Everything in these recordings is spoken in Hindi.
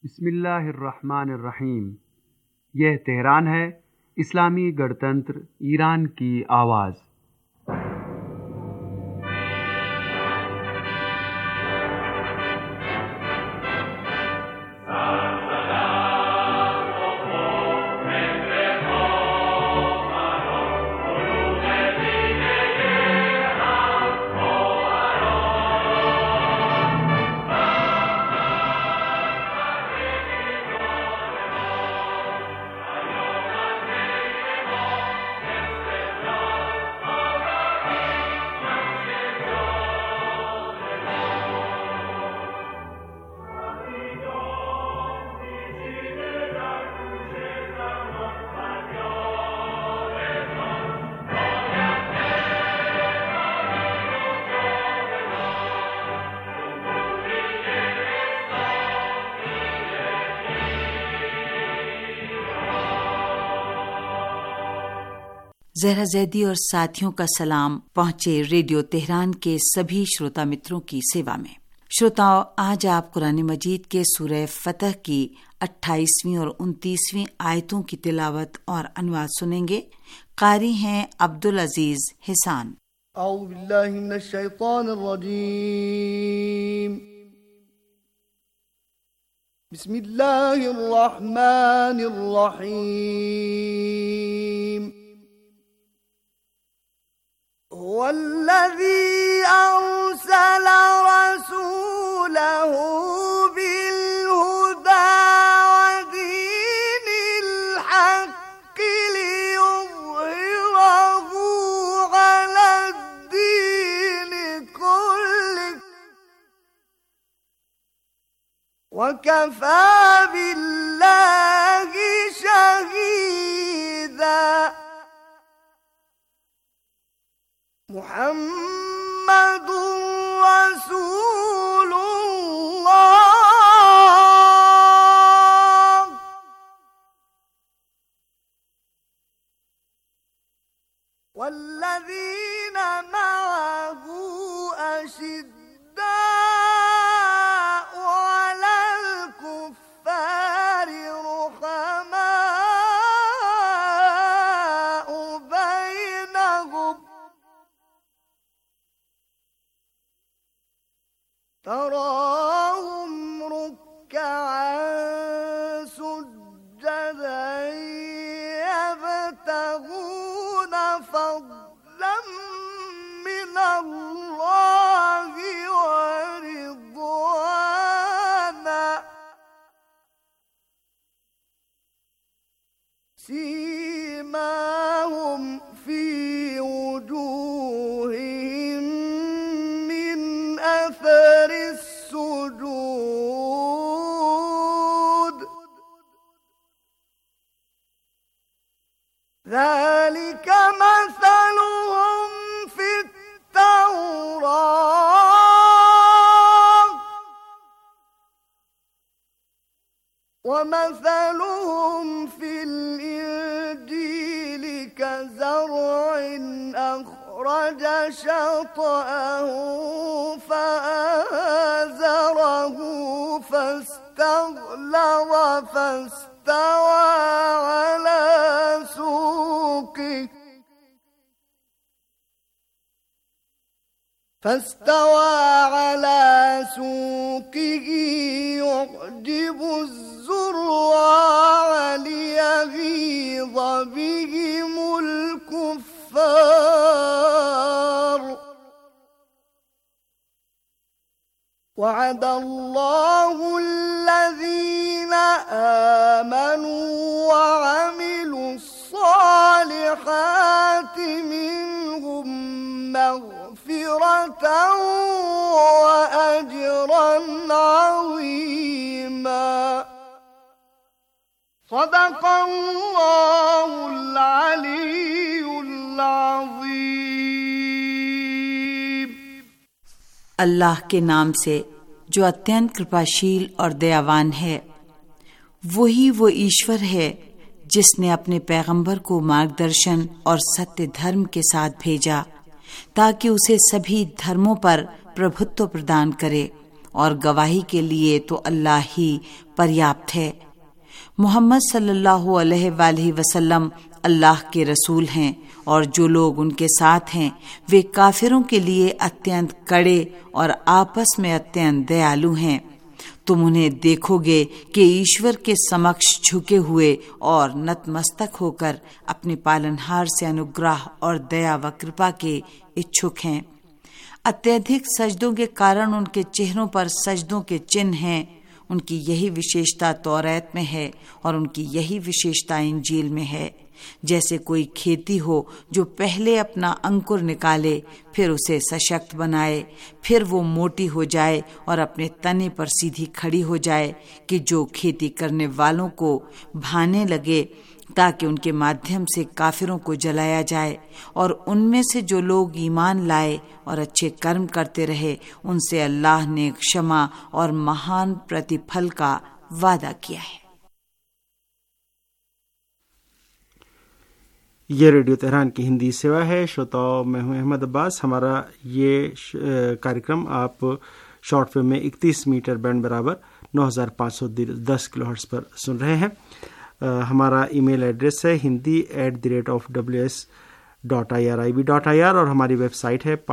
बिस्मिल्लाहिर्रहमानिर्रहीम। यह तेहरान है, इस्लामी गणतंत्र ईरान की आवाज़। ज़हरा ज़ैदी और साथियों का सलाम पहुँचे रेडियो तेहरान के सभी श्रोता मित्रों की सेवा में। श्रोताओं, आज आप कुरान मजीद के सूरह फतह की 28वीं और 29वीं आयतों की तिलावत और अनुवाद सुनेंगे। कारी हैं अब्दुल अजीज हिसान। औज़ु बिल्लाहि मिनश शैतानिर रजीम। बिस्मिल्लाहिर रहमानिर रहीम। वल्लज़ी अरसल रसूलहु बिलहुदा वदीनिल हक़्क़ि लियुज़हिरहु अलद्दीनि कुल्लिहि वकफ़ा बिल्लाहि शहीदा। मुहम्मदुर रसूलुल्लाह वल्लज़ीन मअहु अशिद्दाउ अलल कुफ़्फ़ारि रुहमाउ बैनहुम تراهم ركعا سجدا يبتغون فضلا من الله ورضوانا سيماهم في وجوههم من أثر السجود ذلك مثلهم في التوراة ومثلهم في الإنجيل كزرع أخرج شطأه فآزره فاستغلظ فاستوى على سوقه يعجب الزراع ليغيظ بهم الكفار وعد الله الذين آمنوا وعملوا الصالحات منهم مغفرة وأجرا عظيما صدق الله العلي العظيم। अल्लाह के नाम से जो अत्यंत कृपाशील और दयावान है। वही वो ईश्वर है जिसने अपने पैगंबर को मार्गदर्शन और सत्य धर्म के साथ भेजा ताकि उसे सभी धर्मों पर प्रभुत्व प्रदान करे और गवाही के लिए तो अल्लाह ही पर्याप्त है। मोहम्मद सल्लल्लाहु अलैहि वसल्लम अल्लाह के रसूल हैं और जो लोग उनके साथ हैं वे काफिरों के लिए अत्यंत कड़े और आपस में अत्यंत दयालु हैं। तुम उन्हें देखोगे कि ईश्वर के समक्ष झुके हुए और नतमस्तक होकर अपने पालनहार से अनुग्रह और दया व कृपा के इच्छुक हैं। अत्यधिक सजदों के कारण उनके चेहरों पर सजदों के चिन्ह हैं। उनकी यही विशेषता तौरात में है और उनकी यही विशेषता इंजील में है। जैसे कोई खेती हो जो पहले अपना अंकुर निकाले, फिर उसे सशक्त बनाए, फिर वो मोटी हो जाए और अपने तने पर सीधी खड़ी हो जाए कि जो खेती करने वालों को भाने लगे, ताकि उनके माध्यम से काफिरों को जलाया जाए। और उनमें से जो लोग ईमान लाए और अच्छे कर्म करते रहे, उनसे अल्लाह ने क्षमा और महान प्रतिफल का वादा किया है। ये रेडियो तेहरान की हिंदी सेवा है। श्रोताओं, मैं हूं अहमद अब्बास। हमारा ये कार्यक्रम आप शॉर्टवेव में 31 मीटर बैंड बराबर 9510 किलोहर्ट्ज़ पर सुन रहे हैं। हमारा ईमेल एड्रेस है hindi@ws.irib.ir और हमारी वेबसाइट है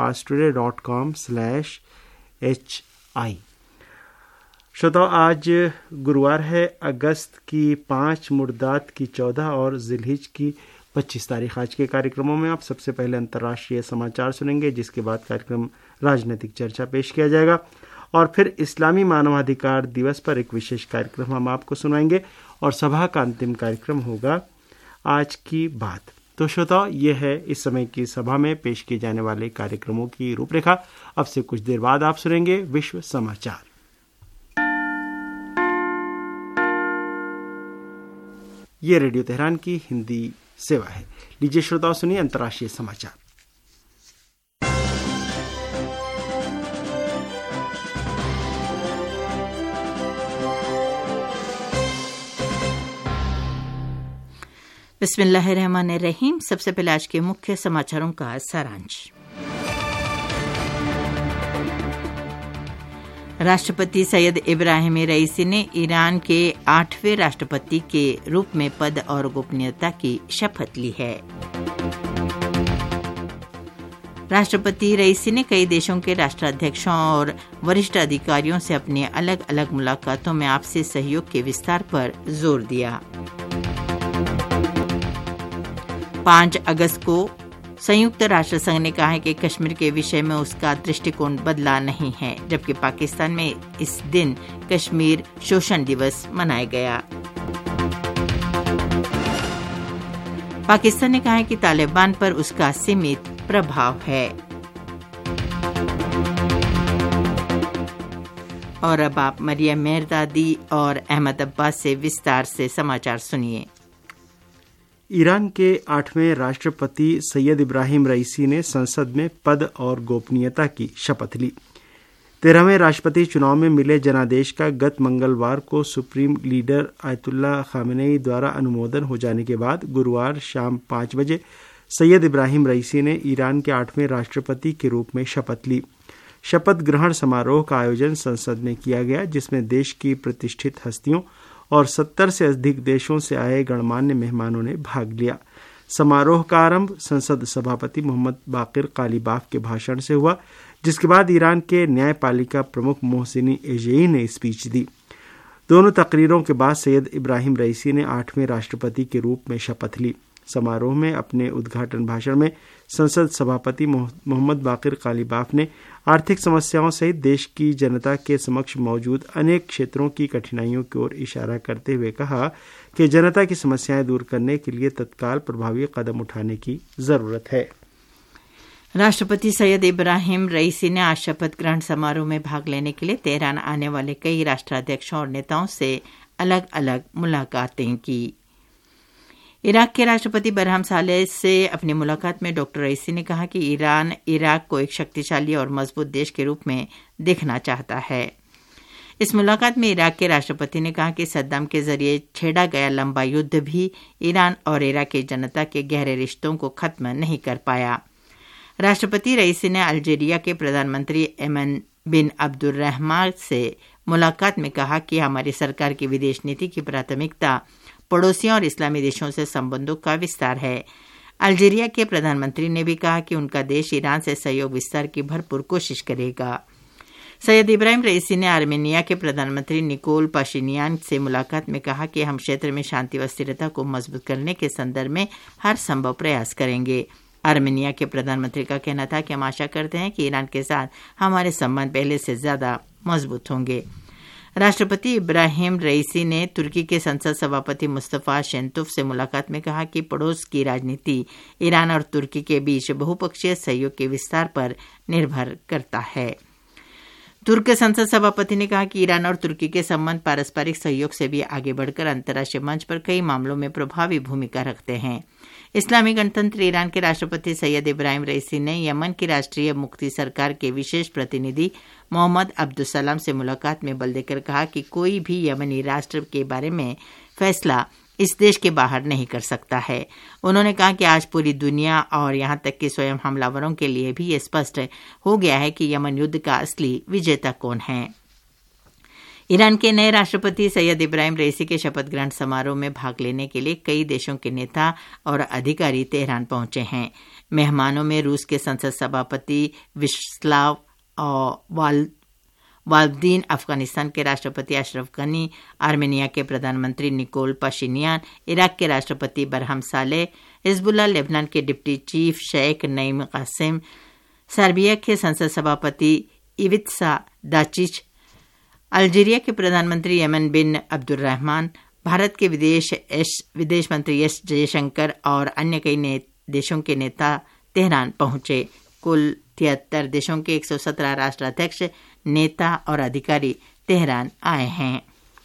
parstoday.com/hi। श्रोताओ, आज गुरुवार है। अगस्त की 5, मुर्दात की 14 और जिलहिज की 25 तारीख। आज के कार्यक्रमों में आप सबसे पहले अंतर्राष्ट्रीय समाचार सुनेंगे, जिसके बाद कार्यक्रम राजनीतिक चर्चा पेश किया जाएगा और फिर इस्लामी मानवाधिकार दिवस पर एक विशेष कार्यक्रम हम आपको सुनाएंगे और सभा का अंतिम कार्यक्रम होगा आज की बात। तो श्रोताओ, ये है इस समय की सभा में पेश किए जाने वाले कार्यक्रमों की रूपरेखा। अब से कुछ देर बाद आप सुनेंगे विश्व समाचार। ये रेडियो तेहरान की हिंदी सेवा है। लीजिए श्रोताओं, सुनिए अंतर्राष्ट्रीय समाचार। बिस्मिल्लाहिर्रहमानिर्रहीम। सबसे पहले आज के मुख्य समाचारों का सारांश। राष्ट्रपति सैयद इब्राहिम रईसी ने ईरान के 8वें राष्ट्रपति के रूप में पद और गोपनीयता की शपथ ली है। राष्ट्रपति रईसी ने कई देशों के राष्ट्राध्यक्षों और वरिष्ठ अधिकारियों से अपनी अलग अलग मुलाकातों में आपसी सहयोग के विस्तार पर जोर दिया। 5 अगस्त को संयुक्त राष्ट्र संघ ने कहा है कि कश्मीर के विषय में उसका दृष्टिकोण बदला नहीं है, जबकि पाकिस्तान में इस दिन कश्मीर शोषण दिवस मनाया गया। पाकिस्तान ने कहा है कि तालिबान पर उसका सीमित प्रभाव है। और अब आप मरियम मेहरदादी और अहमद अब्बास से विस्तार से समाचार सुनिए। ईरान के 8वें राष्ट्रपति सैयद इब्राहिम रईसी ने संसद में पद और गोपनीयता की शपथ ली। 13वें राष्ट्रपति चुनाव में मिले जनादेश का गत मंगलवार को सुप्रीम लीडर आयतुल्लाह खामेनेई द्वारा अनुमोदन हो जाने के बाद गुरुवार शाम 5 बजे सैयद इब्राहिम रईसी ने ईरान के 8वें राष्ट्रपति के रूप में शपथ ली। शपथ ग्रहण समारोह का आयोजन संसद में किया गया, जिसमें देश की प्रतिष्ठित हस्तियों और 70 से अधिक देशों से आए गणमान्य मेहमानों ने भाग लिया। समारोह का आरंभ संसद सभापति मोहम्मद बाकिर कालीबाफ के भाषण से हुआ, जिसके बाद ईरान के न्यायपालिका प्रमुख मोहसिनी एजेई ने स्पीच दी। दोनों तकरीरों के बाद सैयद इब्राहिम रईसी ने 8वें राष्ट्रपति के रूप में शपथ ली। समारोह में अपने उद्घाटन भाषण में संसद सभापति मोहम्मद बाकिर कालीबाफ ने आर्थिक समस्याओं सहित देश की जनता के समक्ष मौजूद अनेक क्षेत्रों की कठिनाइयों की ओर इशारा करते हुए कहा कि जनता की समस्याएं दूर करने के लिए तत्काल प्रभावी कदम उठाने की जरूरत है। राष्ट्रपति सैयद इब्राहिम रईसी ने आज शपथ ग्रहण समारोह में भाग लेने के लिए तेहरान आने वाले कई राष्ट्राध्यक्षों और नेताओं से अलग अलग मुलाकातें की। इराक के राष्ट्रपति बरहम सालेह से अपनी मुलाकात में डॉक्टर रईसी ने कहा कि ईरान इराक को एक शक्तिशाली और मजबूत देश के रूप में देखना चाहता है। इस मुलाकात में इराक के राष्ट्रपति ने कहा कि सद्दाम के जरिए छेड़ा गया लंबा युद्ध भी ईरान और इराक की जनता के गहरे रिश्तों को खत्म नहीं कर पाया। राष्ट्रपति रईसी ने अल्जीरिया के प्रधानमंत्री एमन बिन अब्दुर्रहमान से मुलाकात में कहा कि हमारी सरकार की विदेश नीति की प्राथमिकता पड़ोसियों और इस्लामी देशों से संबंधों का विस्तार है। अल्जीरिया के प्रधानमंत्री ने भी कहा कि उनका देश ईरान से सहयोग विस्तार की भरपूर कोशिश करेगा। सैयद इब्राहिम रईसी ने आर्मेनिया के प्रधानमंत्री निकोल पाशिनियान से मुलाकात में कहा कि हम क्षेत्र में शांति व स्थिरता को मजबूत करने के संदर्भ में हर संभव प्रयास करेंगे। आर्मेनिया के प्रधानमंत्री का कहना था कि हम आशा करते हैं कि ईरान के साथ हमारे संबंध पहले से ज्यादा मजबूत होंगे। राष्ट्रपति इब्राहिम रईसी ने तुर्की के संसद सभापति मुस्तफा शेंतुफ से मुलाकात में कहा कि पड़ोस की राजनीति ईरान और तुर्की के बीच बहुपक्षीय सहयोग के विस्तार पर निर्भर करता है। तुर्क संसद सभापति ने कहा कि ईरान और तुर्की के संबंध पारस्परिक सहयोग से भी आगे बढ़कर अंतर्राष्ट्रीय मंच पर कई मामलों में प्रभावी भूमिका रखते हैं। इस्लामी गणतंत्र ईरान के राष्ट्रपति सैयद इब्राहिम रईसी ने यमन की राष्ट्रीय मुक्ति सरकार के विशेष प्रतिनिधि मोहम्मद अब्दुसलाम से मुलाकात में बल देकर कहा कि कोई भी यमनी राष्ट्र के बारे में फैसला इस देश के बाहर नहीं कर सकता है। उन्होंने कहा कि आज पूरी दुनिया और यहां तक कि स्वयं हमलावरों के लिए भी ये स्पष्ट हो गया है कि यमन युद्ध का असली विजेता कौन है। ईरान के नए राष्ट्रपति सैयद इब्राहिम रईसी के शपथ ग्रहण समारोह में भाग लेने के लिए कई देशों के नेता और अधिकारी तेहरान पहुंचे हैं। मेहमानों में रूस के संसद सभापति विस्लाव वाल्दीन, अफगानिस्तान के राष्ट्रपति अशरफ गनी, आर्मेनिया के प्रधानमंत्री निकोल पाशिनियान, इराक के राष्ट्रपति बरहम सालेह, हिजबुल्लाह लेबनान के deputy chief Sheikh Naim Qassem, Serbia के संसद सभापति इवित्सा दाचिच, अल्जीरिया के प्रधानमंत्री यमन बिन अब्दुर्रहमान, भारत के विदेश मंत्री एस जयशंकर और अन्य कई देशों के नेता तेहरान पहुंचे। कुल 73 देशों के 117 राष्ट्राध्यक्ष, नेता और अधिकारी तेहरान आए हैं।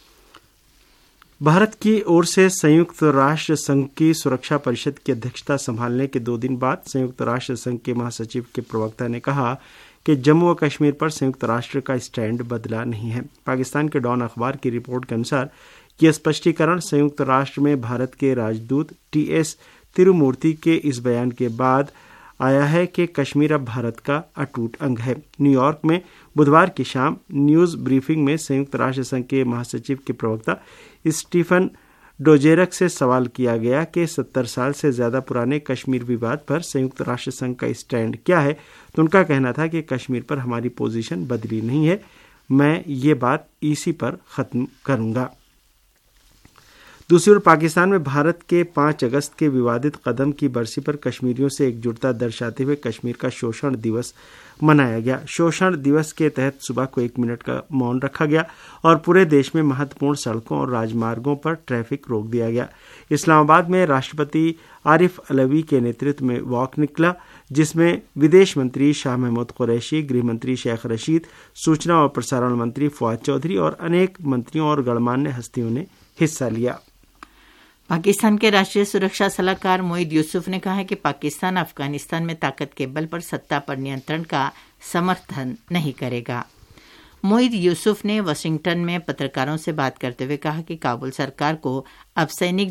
भारत की ओर से संयुक्त राष्ट्र संघ की सुरक्षा परिषद की अध्यक्षता संभालने के 2 दिन बाद संयुक्त राष्ट्र संघ के महासचिव के प्रवक्ता ने कहा कि जम्मू व कश्मीर पर संयुक्त राष्ट्र का स्टैंड बदला नहीं है। पाकिस्तान के डॉन अखबार की रिपोर्ट के अनुसार यह स्पष्टीकरण संयुक्त राष्ट्र में भारत के राजदूत टीएस तिरुमूर्ति के इस बयान के बाद आया है कि कश्मीर अब भारत का अटूट अंग है। न्यूयॉर्क में बुधवार की शाम न्यूज ब्रीफिंग में संयुक्त राष्ट्र संघ के महासचिव के प्रवक्ता स्टीफन डोजेरक से सवाल किया गया कि 70 साल से ज्यादा पुराने कश्मीर विवाद पर संयुक्त राष्ट्र संघ का स्टैंड क्या है, तो उनका कहना था कि कश्मीर पर हमारी पोजीशन बदली नहीं है। मैं ये बात इसी पर खत्म करूंगा। दूसरी ओर पाकिस्तान में भारत के 5 अगस्त के विवादित कदम की बरसी पर कश्मीरियों से एकजुटता दर्शाते हुए कश्मीर का शोषण दिवस मनाया गया। शोषण दिवस के तहत सुबह को 1 मिनट का मौन रखा गया और पूरे देश में महत्वपूर्ण सड़कों और राजमार्गों पर ट्रैफिक रोक दिया गया। इस्लामाबाद में राष्ट्रपति आरिफ अलवी के नेतृत्व में वॉक निकला, जिसमें विदेश मंत्री शाह महमूद कुरैशी, गृह मंत्री शेख रशीद, सूचना और प्रसारण मंत्री फवाद चौधरी और अनेक मंत्रियों और गणमान्य हस्तियों ने हिस्सा लिया। पाकिस्तान के राष्ट्रीय सुरक्षा सलाहकार मोईद यूसुफ ने कहा है कि पाकिस्तान अफगानिस्तान में ताकत के बल पर सत्ता पर नियंत्रण का समर्थन नहीं करेगा। मोईद यूसुफ ने वाशिंगटन में पत्रकारों से बात करते हुए कहा कि काबुल सरकार को अब सैनिक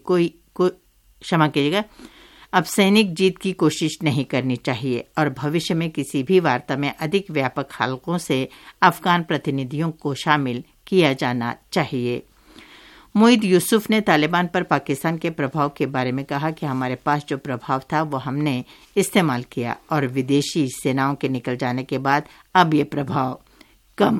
जीत की कोशिश नहीं करनी चाहिए और भविष्य में किसी भी वार्ता में अधिक व्यापक हलकों से अफगान प्रतिनिधियों को शामिल किया जाना चाहिए। मोईद यूसुफ ने तालिबान पर पाकिस्तान के प्रभाव के बारे में कहा कि हमारे पास जो प्रभाव था वो हमने इस्तेमाल किया और विदेशी सेनाओं के निकल जाने के बाद अब ये प्रभाव कम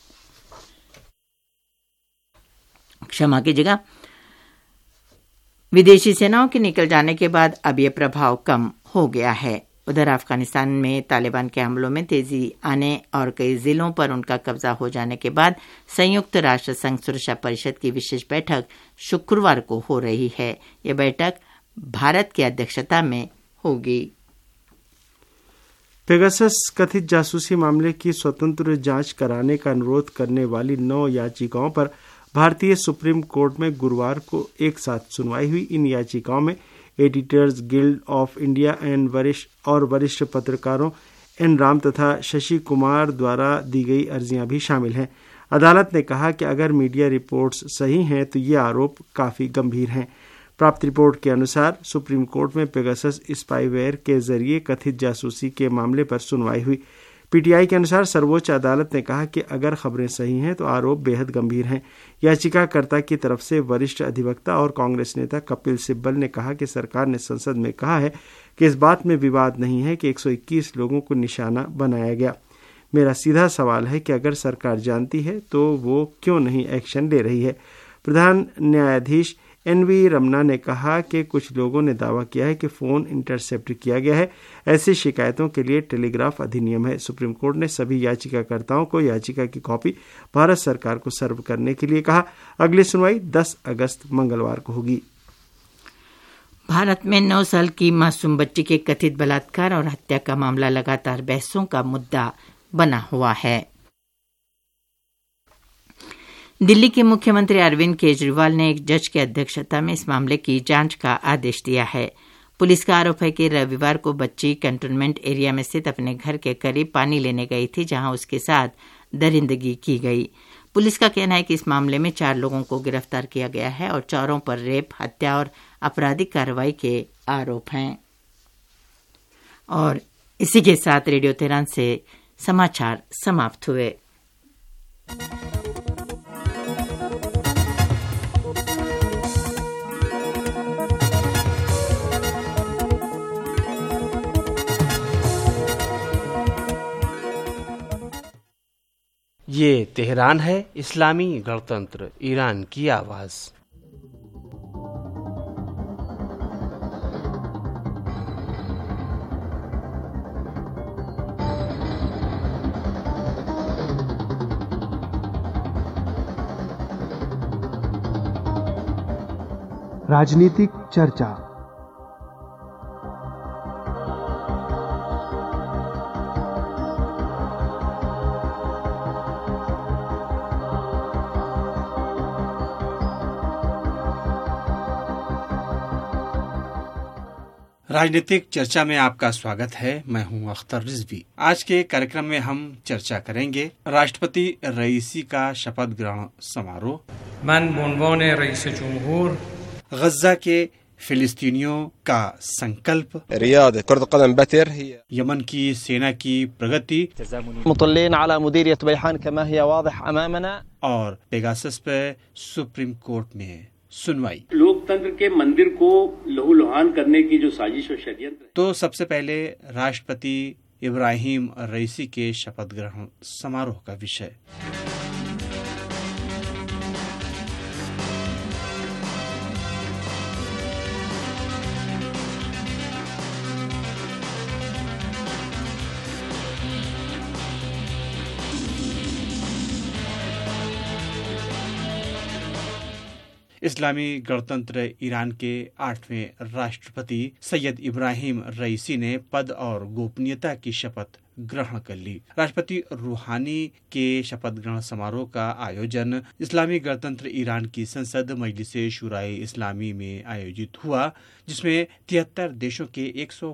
विदेशी सेनाओं के निकल जाने के बाद अब ये प्रभाव कम हो गया है। उधर अफगानिस्तान में तालिबान के हमलों में तेजी आने और कई जिलों पर उनका कब्जा हो जाने के बाद संयुक्त राष्ट्र संघ सुरक्षा परिषद की विशेष बैठक शुक्रवार को हो रही है। यह बैठक भारत की अध्यक्षता में होगी। पेगासस कथित जासूसी मामले की स्वतंत्र जांच कराने का अनुरोध करने वाली 9 याचिकाओं पर भारतीय सुप्रीम कोर्ट में गुरुवार को एक साथ सुनवाई हुई। इन याचिकाओं में Editors Guild of India and वरिष्ठ पत्रकारों एन राम तथा शशि कुमार द्वारा दी गई अर्जियां भी शामिल हैं। अदालत ने कहा कि अगर मीडिया रिपोर्ट्स सही हैं तो ये आरोप काफी गंभीर हैं। प्राप्त रिपोर्ट के अनुसार सुप्रीम कोर्ट में पेगासस स्पाईवेयर के जरिए कथित जासूसी के मामले पर सुनवाई हुई। पीटीआई के अनुसार सर्वोच्च अदालत ने कहा कि अगर खबरें सही हैं तो आरोप बेहद गंभीर हैं। याचिकाकर्ता की तरफ से वरिष्ठ अधिवक्ता और कांग्रेस नेता कपिल सिब्बल ने कहा कि सरकार ने संसद में कहा है कि इस बात में विवाद नहीं है कि 121 लोगों को निशाना बनाया गया। मेरा सीधा सवाल है कि अगर सरकार जानती है तो वो क्यों नहीं एक्शन ले रही है। प्रधान न्यायाधीश एनवी रमना ने कहा कि कुछ लोगों ने दावा किया है कि फ़ोन इंटरसेप्ट किया गया है। ऐसी शिकायतों के लिए टेलीग्राफ अधिनियम है। सुप्रीम कोर्ट ने सभी याचिकाकर्ताओं को याचिका की कॉपी भारत सरकार को सर्व करने के लिए कहा। अगली सुनवाई 10 अगस्त मंगलवार को होगी। भारत में 9 साल की मासूम बच्ची के कथित बलात्कार और हत्या का मामला लगातार बहसों का मुद्दा बना हुआ है। दिल्ली के मुख्यमंत्री अरविंद केजरीवाल ने एक जज की अध्यक्षता में इस मामले की जांच का आदेश दिया है। पुलिस का आरोप है कि रविवार को बच्ची कंटोनमेंट एरिया में स्थित अपने घर के करीब पानी लेने गई थी, जहां उसके साथ दरिंदगी की गई। पुलिस का कहना है कि इस मामले में 4 लोगों को गिरफ्तार किया गया है और चारों पर रेप, हत्या और आपराधिक कार्रवाई के आरोप हैं। और इसी के साथ रेडियो तेहरान से समाचार समाप्त हुए। ये तेहरान है, इस्लामी गणतंत्र ईरान की आवाज़। राजनीतिक चर्चा। राजनीतिक चर्चा में आपका स्वागत है। मैं हूं अख्तर रिजवी। आज के कार्यक्रम में हम चर्चा करेंगे राष्ट्रपति रईसी का शपथ ग्रहण समारोह। मन बउनवान रईस जमहूर, गज्जा के फिलिस्तीनियों का संकल्प, رياضة كرة القدم بتر هي यमन की सेना की प्रगति مطلين على مديرية بيحان كما هي واضح أمامنا और पेगासस पे सुप्रीम कोर्ट में सुनवाई। लोकतंत्र के मंदिर को लहूलुहान करने की जो साजिश और षड्यंत्र। तो सबसे पहले राष्ट्रपति इब्राहिम रईसी के शपथ ग्रहण समारोह का विषय। इस्लामी गणतंत्र ईरान के 8वें राष्ट्रपति सैयद इब्राहिम रईसी ने पद और गोपनीयता की शपथ ग्रहण कर ली। राष्ट्रपति रूहानी के शपथ ग्रहण समारोह का आयोजन इस्लामी गणतंत्र ईरान की संसद मजलिस शुराए इस्लामी में आयोजित हुआ, जिसमें 73 देशों के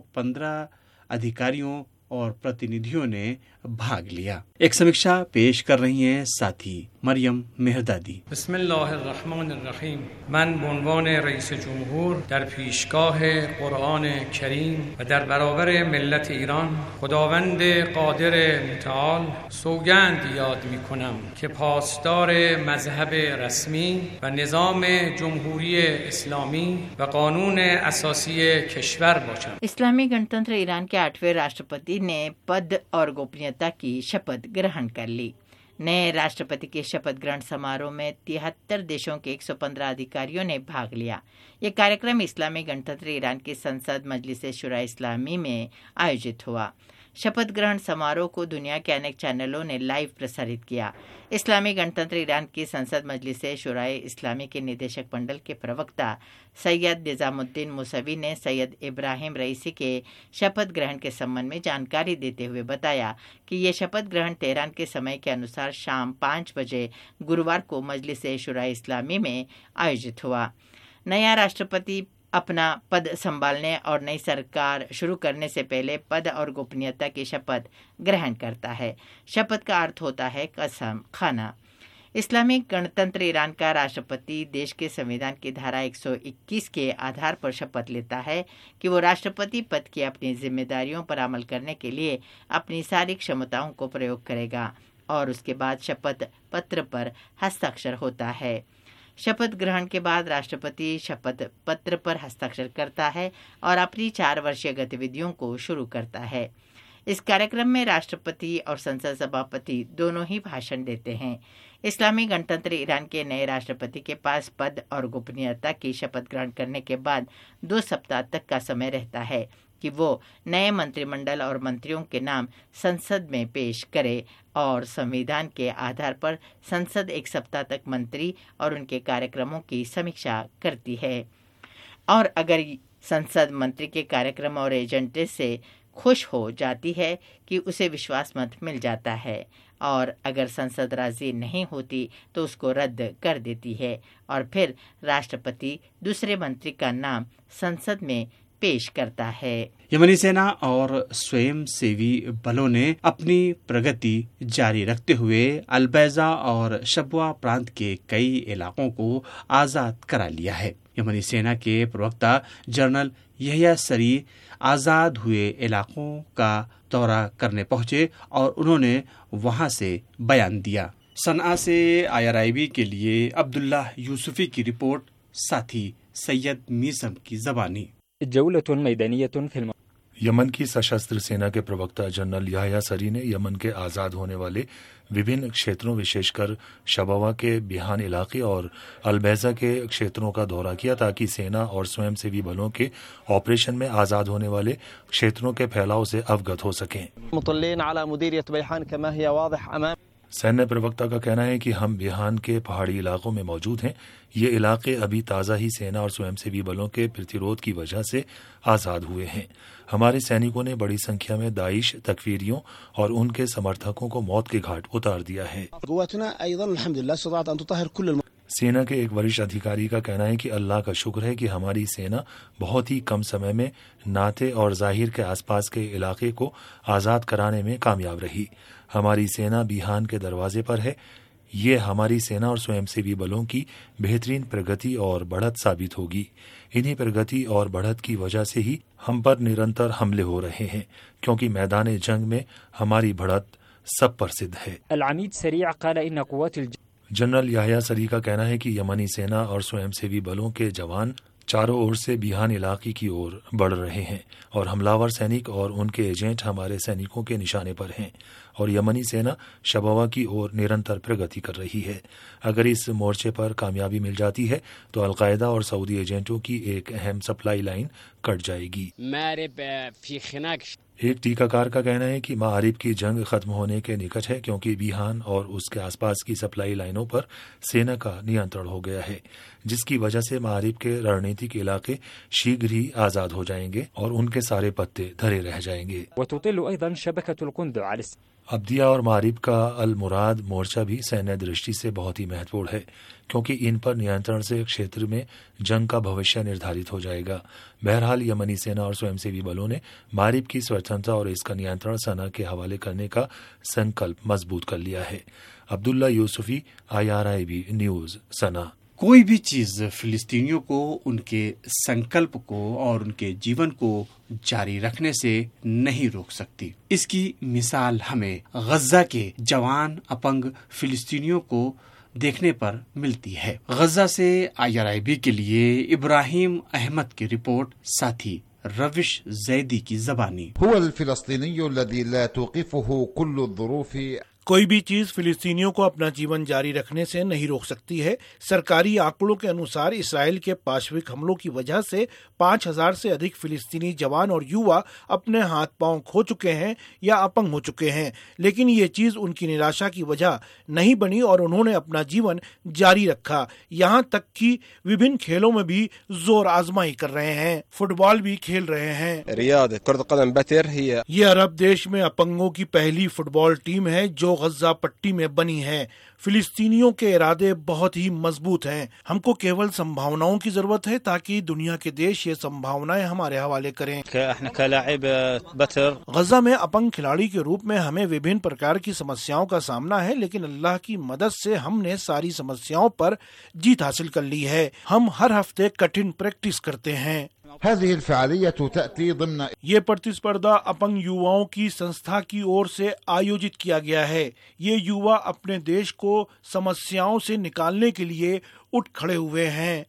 115 अधिकारियों और प्रतिनिधियों ने भाग लिया। एक समीक्षा पेश कर रही हैं साथी मरियम मेहरदादी। बिस्मिल्लाहिर्रहमानिर्रहीम। मन बउनवान रईस जमहूर در پیشگاه قرآن کریم و در برابر ملت ایران خداوند قادر متعال سوگند یاد می‌کنم که پاسدار مذهب رسمی و نظام جمهوری اسلامی و قانون اساسی کشور باشم। इस्लामी गणतंत्र ईरान के 8वें राष्ट्रपति ने पद और गोपनीयता की शपथ ग्रहण कर ली। नए राष्ट्रपति के शपथ ग्रहण समारोह में 73 देशों के 115 अधिकारियों ने भाग लिया। यह कार्यक्रम इस्लामी गणतंत्र ईरान की संसद मजलिस शुरा इस्लामी में आयोजित हुआ। शपथ ग्रहण समारोह को दुनिया के अनेक चैनलों ने लाइव प्रसारित किया। इस्लामी गणतंत्र ईरान की संसद मजलिस शुराए इस्लामी के निदेशक मंडल के प्रवक्ता सैयद निजामुद्दीन मूसवी ने सैयद इब्राहिम रईसी के शपथ ग्रहण के संबंध में जानकारी देते हुए बताया कि ये शपथ ग्रहण तेहरान के समय के अनुसार शाम 5 बजे गुरुवार को मजलिस शुराए इस्लामी में आयोजित हुआ। नया राष्ट्रपति अपना पद संभालने और नई सरकार शुरू करने से पहले पद और गोपनीयता की शपथ ग्रहण करता है। शपथ का अर्थ होता है कसम खाना। इस्लामिक गणतंत्र ईरान का राष्ट्रपति देश के संविधान की धारा 121 के आधार पर शपथ लेता है कि वो राष्ट्रपति पद की अपनी जिम्मेदारियों पर अमल करने के लिए अपनी सारी क्षमताओं को प्रयोग करेगा और उसके बाद शपथ पत्र पर हस्ताक्षर होता है। शपथ ग्रहण के बाद राष्ट्रपति शपथ पत्र पर हस्ताक्षर करता है और अपनी 4 वर्षीय गतिविधियों को शुरू करता है। इस कार्यक्रम में राष्ट्रपति और संसद सभापति दोनों ही भाषण देते हैं। इस्लामी गणतंत्र ईरान के नए राष्ट्रपति के पास पद और गोपनीयता की शपथ ग्रहण करने के बाद 2 सप्ताह तक का समय रहता है कि वो नए मंत्रिमंडल और मंत्रियों के नाम संसद में पेश करे और संविधान के आधार पर संसद 1 सप्ताह तक मंत्री और उनके कार्यक्रमों की समीक्षा करती है। और अगर संसद मंत्री के कार्यक्रम और एजेंडे से खुश हो जाती है कि उसे विश्वास मत मिल जाता है और अगर संसद राजी नहीं होती तो उसको रद्द कर देती है और फिर राष्ट्रपति दूसरे मंत्री का नाम संसद में पेश करता है। यमनी सेना और स्वयं सेवी बलों ने अपनी प्रगति जारी रखते हुए अलबैजा और शबवा प्रांत के कई इलाकों को आजाद करा लिया है। यमनी सेना के प्रवक्ता जनरल यहया सरी आजाद हुए इलाकों का दौरा करने पहुंचे और उन्होंने वहां से बयान दिया। सनआ से IRIB के लिए अब्दुल्ला यूसुफी की रिपोर्ट, साथी सैयद मीसम की जबानी। यमन की सशस्त्र सेना के प्रवक्ता जनरल यहया सरी ने यमन के आज़ाद होने वाले विभिन्न क्षेत्रों विशेषकर शबावा के बिहान इलाके और अलबैजा के क्षेत्रों का दौरा किया ताकि सेना और स्वयंसेवी बलों के ऑपरेशन में आज़ाद होने वाले क्षेत्रों के फैलाव से अवगत हो सकें। सैन्य प्रवक्ता का कहना है कि हम बिहान के पहाड़ी इलाकों में मौजूद हैं। ये इलाके अभी ताज़ा ही सेना और स्वयंसेवी बलों के प्रतिरोध की वजह से आज़ाद हुए हैं। हमारे सैनिकों ने बड़ी संख्या में दाइश तकफीरियों और उनके समर्थकों को मौत के घाट उतार दिया है। सेना के एक वरिष्ठ अधिकारी का कहना है कि अल्लाह का शुक्र है कि हमारी सेना बहुत ही कम समय में नाते और जाहिर के आसपास के इलाके को आज़ाद कराने में कामयाब रही। हमारी सेना बिहान के दरवाजे पर है। ये हमारी सेना और स्वयंसेवी बलों की बेहतरीन प्रगति और बढ़त साबित होगी। इन्हीं प्रगति और बढ़त की वजह से ही हम पर निरंतर हमले हो रहे हैं, क्योंकि मैदान जंग में हमारी बढ़त सब प्रसिद्ध है। जनरल यहया सरी का कहना है कि यमनी सेना और स्वयंसेवी बलों के जवान चारों ओर से बिहान इलाके की ओर बढ़ रहे हैं और हमलावर सैनिक और उनके एजेंट हमारे सैनिकों के निशाने पर हैं और यमनी सेना शबावा की ओर निरंतर प्रगति कर रही है। अगर इस मोर्चे पर कामयाबी मिल जाती है तो अलकायदा और सऊदी एजेंटों की एक अहम सप्लाई लाइन कट जाएगी। एक टीकाकार का कहना है कि मारिब की जंग खत्म होने के निकट है, क्योंकि बिहान और उसके आसपास की सप्लाई लाइनों पर सेना का नियंत्रण हो गया है, जिसकी वजह से मारिब के रणनीतिक इलाके शीघ्र ही आजाद हो जाएंगे और उनके सारे पत्ते धरे रह जाएंगे। अब्दिया और मारिब का अल मुराद मोर्चा भी सैन्य दृष्टि से बहुत ही महत्वपूर्ण है, क्योंकि इन पर नियंत्रण से क्षेत्र में जंग का भविष्य निर्धारित हो जाएगा। बहरहाल यमनी सेना और स्वयंसेवी बलों ने मारिब की स्वतंत्रता और इसका नियंत्रण सना के हवाले करने का संकल्प मजबूत कर लिया है। Abdullah Yousefi, IRIB news, Sanaa. कोई भी चीज फिलिस्तीनियों को उनके संकल्प को और उनके जीवन को जारी रखने से नहीं रोक सकती। इसकी मिसाल हमें गज्जा के जवान अपंग फिलिस्तीनियों को देखने पर मिलती है। गज्जा से IRIB के लिए इब्राहिम अहमद की रिपोर्ट, साथी रविश जैदी की जबानी। कोई भी चीज फिलिस्तीनियों को अपना जीवन जारी रखने से नहीं रोक सकती है। सरकारी आंकड़ों के अनुसार इसराइल के पाशविक हमलों की वजह से 5000 से अधिक फिलिस्तीनी जवान और युवा अपने हाथ पांव खो चुके हैं या अपंग हो चुके हैं, लेकिन ये चीज उनकी निराशा की वजह नहीं बनी और उन्होंने अपना जीवन जारी रखा। यहाँ तक कि विभिन्न खेलों में भी जोर आजमाई कर रहे हैं, फुटबॉल भी खेल रहे हैं। रियाद कुर्त कदम बतर ये अरब देश में अपंगों की पहली फुटबॉल टीम है जो गज्जा पट्टी में बनी है। फिलिस्तीनियों के इरादे बहुत ही मजबूत हैं। हमको केवल संभावनाओं की जरूरत है ताकि दुनिया के देश ये संभावनाएं हमारे हवाले करें। गज्जा में अपंग खिलाड़ी के रूप में हमें विभिन्न प्रकार की समस्याओं का सामना है, लेकिन अल्लाह की मदद से हमने सारी समस्याओं पर जीत हासिल कर ली है। हम हर हफ्ते कठिन प्रैक्टिस करते हैं। ये प्रतिस्पर्धा अपंग युवाओं की संस्था की ओर से आयोजित किया गया है। ये युवा अपने देश को समस्याओं से निकालने के लिए उठ खड़े हुए हैं।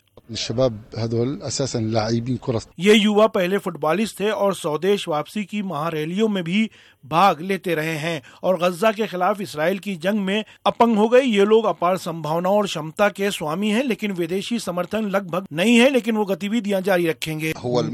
ये युवा पहले फुटबॉलिस्ट थे और स्वदेश वापसी की महारैलियों में भी भाग लेते रहे हैं और गज्जा के खिलाफ इसराइल की जंग में अपंग हो गए। ये लोग अपार संभावनाओं और क्षमता के स्वामी हैं, लेकिन विदेशी समर्थन लगभग नहीं है, लेकिन वो गतिविधियां जारी रखेंगे।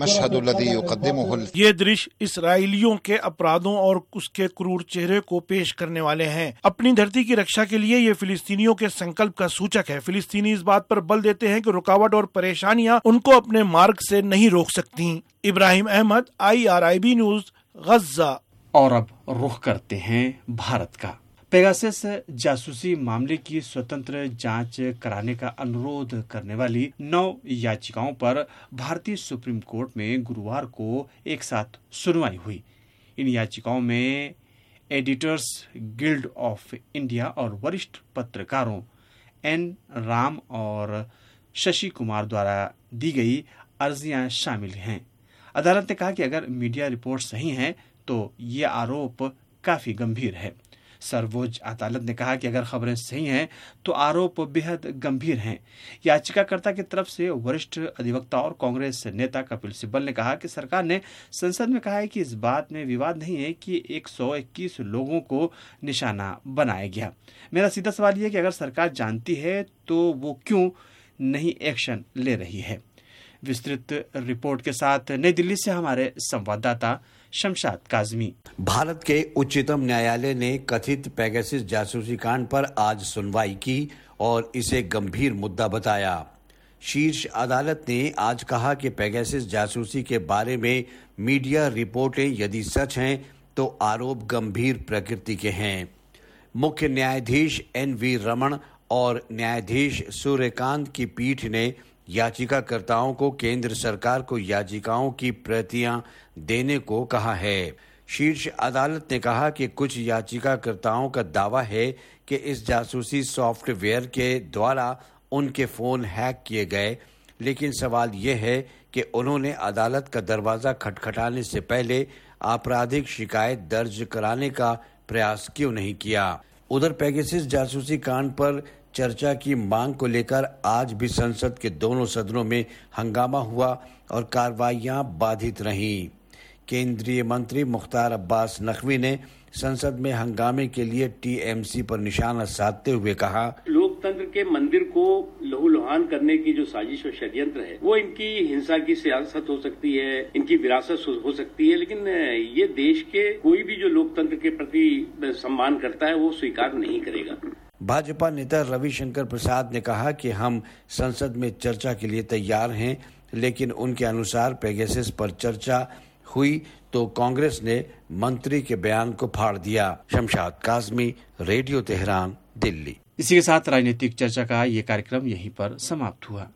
ये दृश्य इसराइलियों के अपराधों और उसके क्रूर चेहरे को पेश करने वाले हैं। अपनी धरती की रक्षा के लिए ये फिलिस्तीनियों के संकल्प का सूचक है। फिलिस्तीनी इस बात पर बल देते हैं कि रुकावट और परेशानियां उनको अपने मार्ग से नहीं रोक सकती। Ibrahim Ahmed, IRIB news, Gaza. और अब रुख करते हैं भारत का। पेगासस जासूसी मामले की स्वतंत्र जांच कराने का अनुरोध करने वाली 9 याचिकाओं पर भारतीय सुप्रीम कोर्ट में गुरुवार को एक साथ सुनवाई हुई। इन याचिकाओं में एडिटर्स गिल्ड ऑफ इंडिया और वरिष्ठ पत्रकारों N. राम और शशि कुमार द्वारा दी गई अर्जियां शामिल हैं। अदालत ने कहा कि अगर मीडिया रिपोर्ट सही हैं तो ये आरोप काफी गंभीर है। सर्वोच्च अदालत ने कहा कि अगर खबरें सही हैं तो आरोप बेहद गंभीर हैं। याचिकाकर्ता की तरफ से वरिष्ठ अधिवक्ता और कांग्रेस नेता कपिल सिब्बल ने कहा कि सरकार ने संसद में कहा है कि इस बात में विवाद नहीं है कि 121 लोगों को निशाना बनाया गया। मेरा सीधा सवाल यह है कि अगर सरकार जानती है तो वो क्यों नहीं एक्शन ले रही है। विस्तृत रिपोर्ट के साथ नई दिल्ली से हमारे संवाददाता शमशाद काजमी। भारत के उच्चतम न्यायालय ने कथित पेगासस जासूसी कांड पर आज सुनवाई की और इसे गंभीर मुद्दा बताया। शीर्ष अदालत ने आज कहा कि पेगासस जासूसी के बारे में मीडिया रिपोर्टें यदि सच हैं तो आरोप गंभीर प्रकृति के हैं। मुख्य न्यायाधीश NV रमण और न्यायाधीश सूर्यकांत की पीठ ने याचिकाकर्ताओं को केंद्र सरकार को याचिकाओं की प्रतियां देने को कहा है। शीर्ष अदालत ने कहा कि कुछ याचिकाकर्ताओं का दावा है कि इस जासूसी सॉफ्टवेयर के द्वारा उनके फोन हैक किए गए, लेकिन सवाल यह है कि उन्होंने अदालत का दरवाजा खटखटाने से पहले आपराधिक शिकायत दर्ज कराने का प्रयास क्यों नहीं किया। उधर पेगासस जासूसी कांड पर चर्चा की मांग को लेकर आज भी संसद के दोनों सदनों में हंगामा हुआ और कार्रवाइयां बाधित रहीं। केंद्रीय मंत्री मुख्तार अब्बास नकवी ने संसद में हंगामे के लिए TMC पर निशाना साधते हुए कहा, लोकतंत्र के मंदिर को लहूलुहान करने की जो साजिश और षड्यंत्र है वो इनकी हिंसा की सियासत हो सकती है, इनकी विरासत हो सकती है, लेकिन ये देश के कोई भी जो लोकतंत्र के प्रति सम्मान करता है वो स्वीकार नहीं करेगा। भाजपा नेता रविशंकर प्रसाद ने कहा कि हम संसद में चर्चा के लिए तैयार हैं, लेकिन उनके अनुसार पेगासस पर चर्चा हुई तो कांग्रेस ने मंत्री के बयान को फाड़ दिया। Shamshad Kazmi, radio Tehran, Delhi. इसी के साथ राजनीतिक चर्चा का ये कार्यक्रम यहीं पर समाप्त हुआ।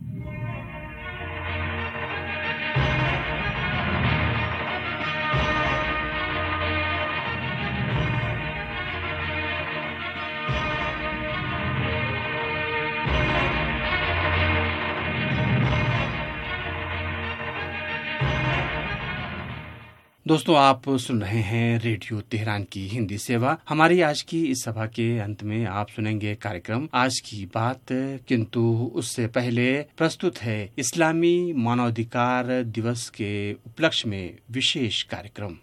दोस्तों, आप सुन रहे हैं रेडियो तेहरान की हिंदी सेवा। हमारी आज की इस सभा के अंत में आप सुनेंगे कार्यक्रम आज की बात, किंतु उससे पहले प्रस्तुत है इस्लामी मानवाधिकार दिवस के उपलक्ष्य में विशेष कार्यक्रम।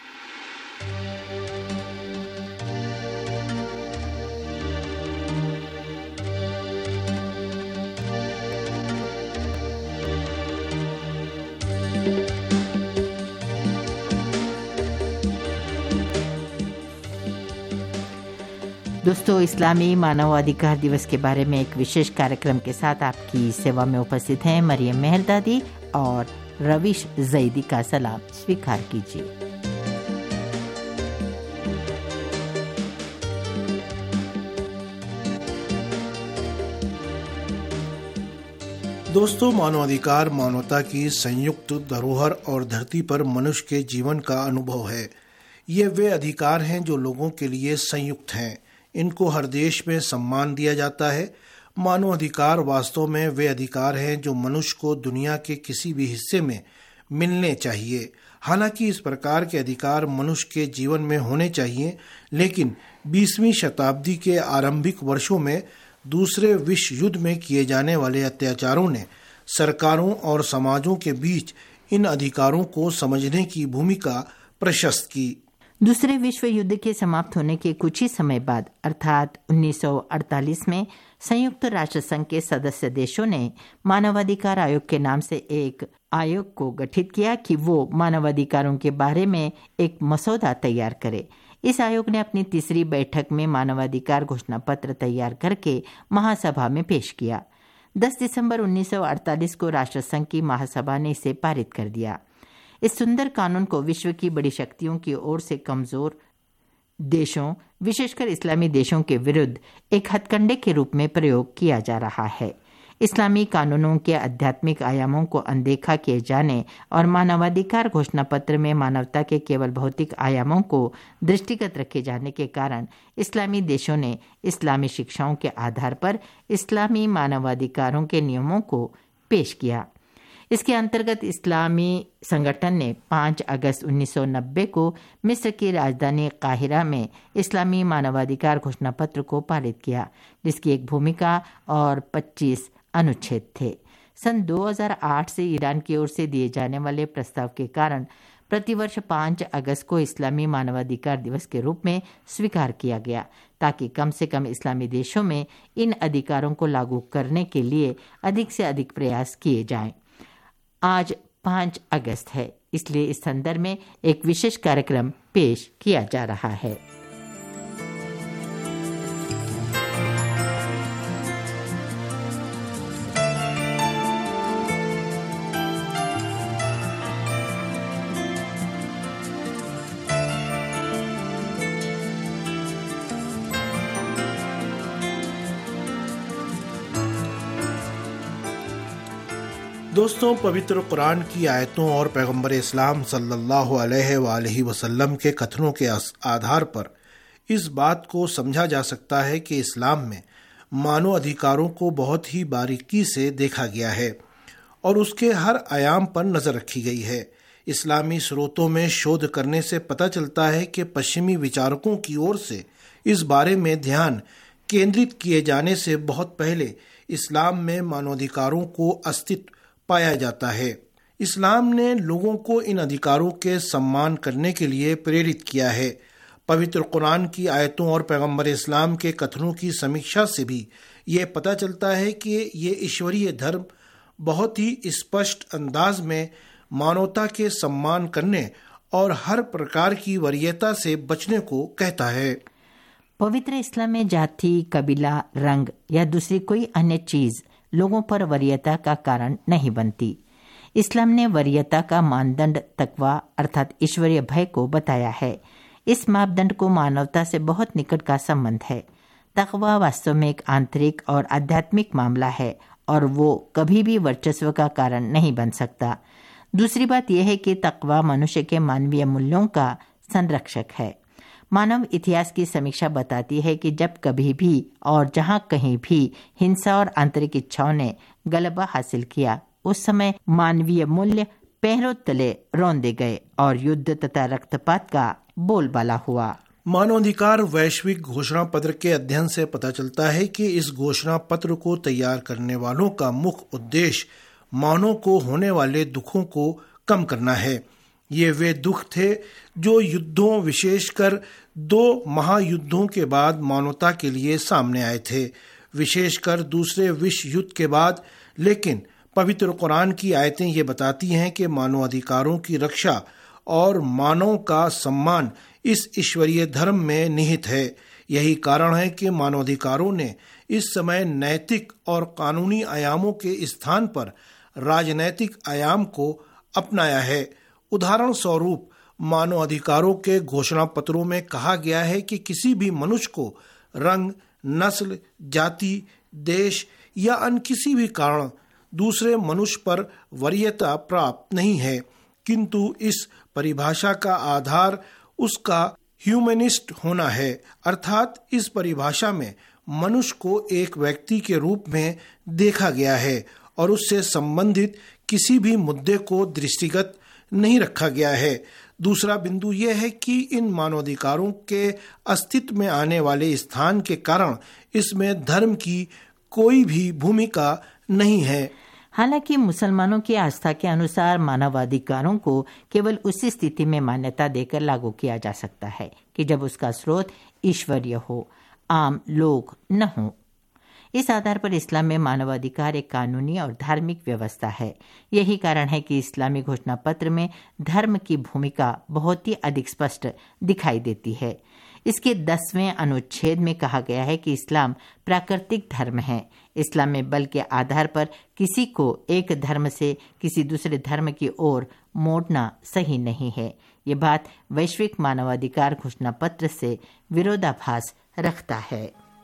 दोस्तों, इस्लामी मानवाधिकार दिवस के बारे में एक विशेष कार्यक्रम के साथ आपकी सेवा में उपस्थित हैं मरियम मेहरदादी और रविश जैदी का सलाम स्वीकार कीजिए। दोस्तों, मानवाधिकार मानवता की संयुक्त धरोहर और धरती पर मनुष्य के जीवन का अनुभव है। ये वे अधिकार हैं जो लोगों के लिए संयुक्त हैं। इनको हर देश में सम्मान दिया जाता है। मानवाधिकार वास्तव में वे अधिकार हैं जो मनुष्य को दुनिया के किसी भी हिस्से में मिलने चाहिए। हालांकि इस प्रकार के अधिकार मनुष्य के जीवन में होने चाहिए, लेकिन 20वीं शताब्दी के आरंभिक वर्षों में दूसरे विश्व युद्ध में किए जाने वाले अत्याचारों ने सरकारों और समाजों के बीच इन अधिकारों को समझने की भूमिका प्रशस्त की। दूसरे विश्व युद्ध के समाप्त होने के कुछ ही समय बाद अर्थात 1948 में संयुक्त राष्ट्र संघ के सदस्य देशों ने मानवाधिकार आयोग के नाम से एक आयोग को गठित किया कि वो मानवाधिकारों के बारे में एक मसौदा तैयार करे। इस आयोग ने अपनी तीसरी बैठक में मानवाधिकार घोषणा पत्र तैयार करके महासभा में पेश किया। 10 दिसंबर 1948 को राष्ट्रसंघ की महासभा ने इसे पारित कर दिया। इस सुंदर कानून को विश्व की बड़ी शक्तियों की ओर से कमजोर देशों, विशेषकर इस्लामी देशों के विरुद्ध एक हथकंडे के रूप में प्रयोग किया जा रहा है। इस्लामी कानूनों के आध्यात्मिक आयामों को अनदेखा किए जाने और मानवाधिकार घोषणा पत्र में मानवता के केवल भौतिक आयामों को दृष्टिगत रखे जाने के कारण इस्लामी देशों ने इस्लामी शिक्षाओं के आधार पर इस्लामी मानवाधिकारों के नियमों को पेश किया। इसके अंतर्गत इस्लामी संगठन ने 5 अगस्त 1990 को मिस्र की राजधानी काहिरा में इस्लामी मानवाधिकार घोषणा पत्र को पारित किया, जिसकी एक भूमिका और 25 अनुच्छेद थे। सन 2008 से ईरान की ओर से दिए जाने वाले प्रस्ताव के कारण प्रतिवर्ष 5 अगस्त को इस्लामी मानवाधिकार दिवस के रूप में स्वीकार किया गया, ताकि कम से कम इस्लामी देशों में इन अधिकारों को लागू करने के लिए अधिक से अधिक प्रयास किए जाएं। आज 5 अगस्त है, इसलिए इस संदर्भ में एक विशेष कार्यक्रम पेश किया जा रहा है। दोस्तों, पवित्र कुरान की आयतों और पैगंबर इस्लाम सल्लल्लाहु अलैहि वसल्लम के कथनों के आधार पर इस बात को समझा जा सकता है कि इस्लाम में मानव अधिकारों को बहुत ही बारीकी से देखा गया है और उसके हर आयाम पर नजर रखी गई है। इस्लामी स्रोतों में शोध करने से पता चलता है कि पश्चिमी विचारकों की ओर से इस बारे में ध्यान केंद्रित किए जाने से बहुत पहले इस्लाम में मानवाधिकारों को अस्तित्व पाया जाता है। इस्लाम ने लोगों को इन अधिकारों के सम्मान करने के लिए प्रेरित किया है। पवित्र कुरान की आयतों और पैगंबर इस्लाम के कथनों की समीक्षा से भी ये पता चलता है कि ये ईश्वरीय धर्म बहुत ही स्पष्ट अंदाज में मानवता के सम्मान करने और हर प्रकार की वरीयता से बचने को कहता है। पवित्र इस्लाम में जाति, कबीला, रंग या दूसरी कोई अन्य चीज लोगों पर वरीयता का कारण नहीं बनती। इस्लाम ने वरीयता का मानदंड तकवा अर्थात ईश्वरीय भय को बताया है। इस मापदंड को मानवता से बहुत निकट का संबंध है। तकवा वास्तव में एक आंतरिक और आध्यात्मिक मामला है और वो कभी भी वर्चस्व का कारण नहीं बन सकता। दूसरी बात यह है कि तकवा मनुष्य के मानवीय मूल्यों का संरक्षक है। मानव इतिहास की समीक्षा बताती है कि जब कभी भी और जहां कहीं भी हिंसा और आंतरिक इच्छाओं ने गलबा हासिल किया, उस समय मानवीय मूल्य पैरों तले रौंदे गए और युद्ध तथा रक्तपात का बोलबाला हुआ। मानवाधिकार वैश्विक घोषणा पत्र के अध्ययन से पता चलता है कि इस घोषणा पत्र को तैयार करने वालों का मुख्य उद्देश्य मानव को होने वाले दुखों को कम करना है। ये वे दुख थे जो युद्धों, विशेषकर 2 महायुद्धों के बाद मानवता के लिए सामने आए थे, विशेषकर दूसरे विश्व युद्ध के बाद। लेकिन पवित्र कुरान की आयतें ये बताती हैं कि मानवाधिकारों की रक्षा और मानव का सम्मान इस ईश्वरीय धर्म में निहित है। यही कारण है कि मानवाधिकारों ने इस समय नैतिक और कानूनी आयामों के स्थान पर राजनैतिक आयाम को अपनाया है। उदाहरण स्वरूप मानव अधिकारों के घोषणा पत्रों में कहा गया है कि किसी भी मनुष्य को रंग, नस्ल, जाति, देश या अन्य किसी भी कारण दूसरे मनुष्य पर वरीयता प्राप्त नहीं है, किंतु इस परिभाषा का आधार उसका ह्यूमनिस्ट होना है। अर्थात इस परिभाषा में मनुष्य को एक व्यक्ति के रूप में देखा गया है और उससे संबंधित किसी भी मुद्दे को दृष्टिगत नहीं रखा गया है। दूसरा बिंदु यह है कि इन मानवाधिकारों के अस्तित्व में आने वाले स्थान के कारण इसमें धर्म की कोई भी भूमिका नहीं है। हालांकि मुसलमानों की आस्था के अनुसार मानवाधिकारों को केवल उसी स्थिति में मान्यता देकर लागू किया जा सकता है कि जब उसका स्रोत ईश्वरीय हो, आम लोग न हो। इस आधार पर इस्लाम में मानवाधिकार एक कानूनी और धार्मिक व्यवस्था है। यही कारण है कि इस्लामी घोषणा पत्र में धर्म की भूमिका बहुत ही अधिक स्पष्ट दिखाई देती है। इसके 10वें अनुच्छेद में कहा गया है कि इस्लाम प्राकृतिक धर्म है। इस्लाम में बल के आधार पर किसी को एक धर्म से किसी दूसरे धर्म की ओर मोड़ना सही नहीं है। ये बात वैश्विक मानवाधिकार घोषणा पत्र से विरोधाभास रखता है।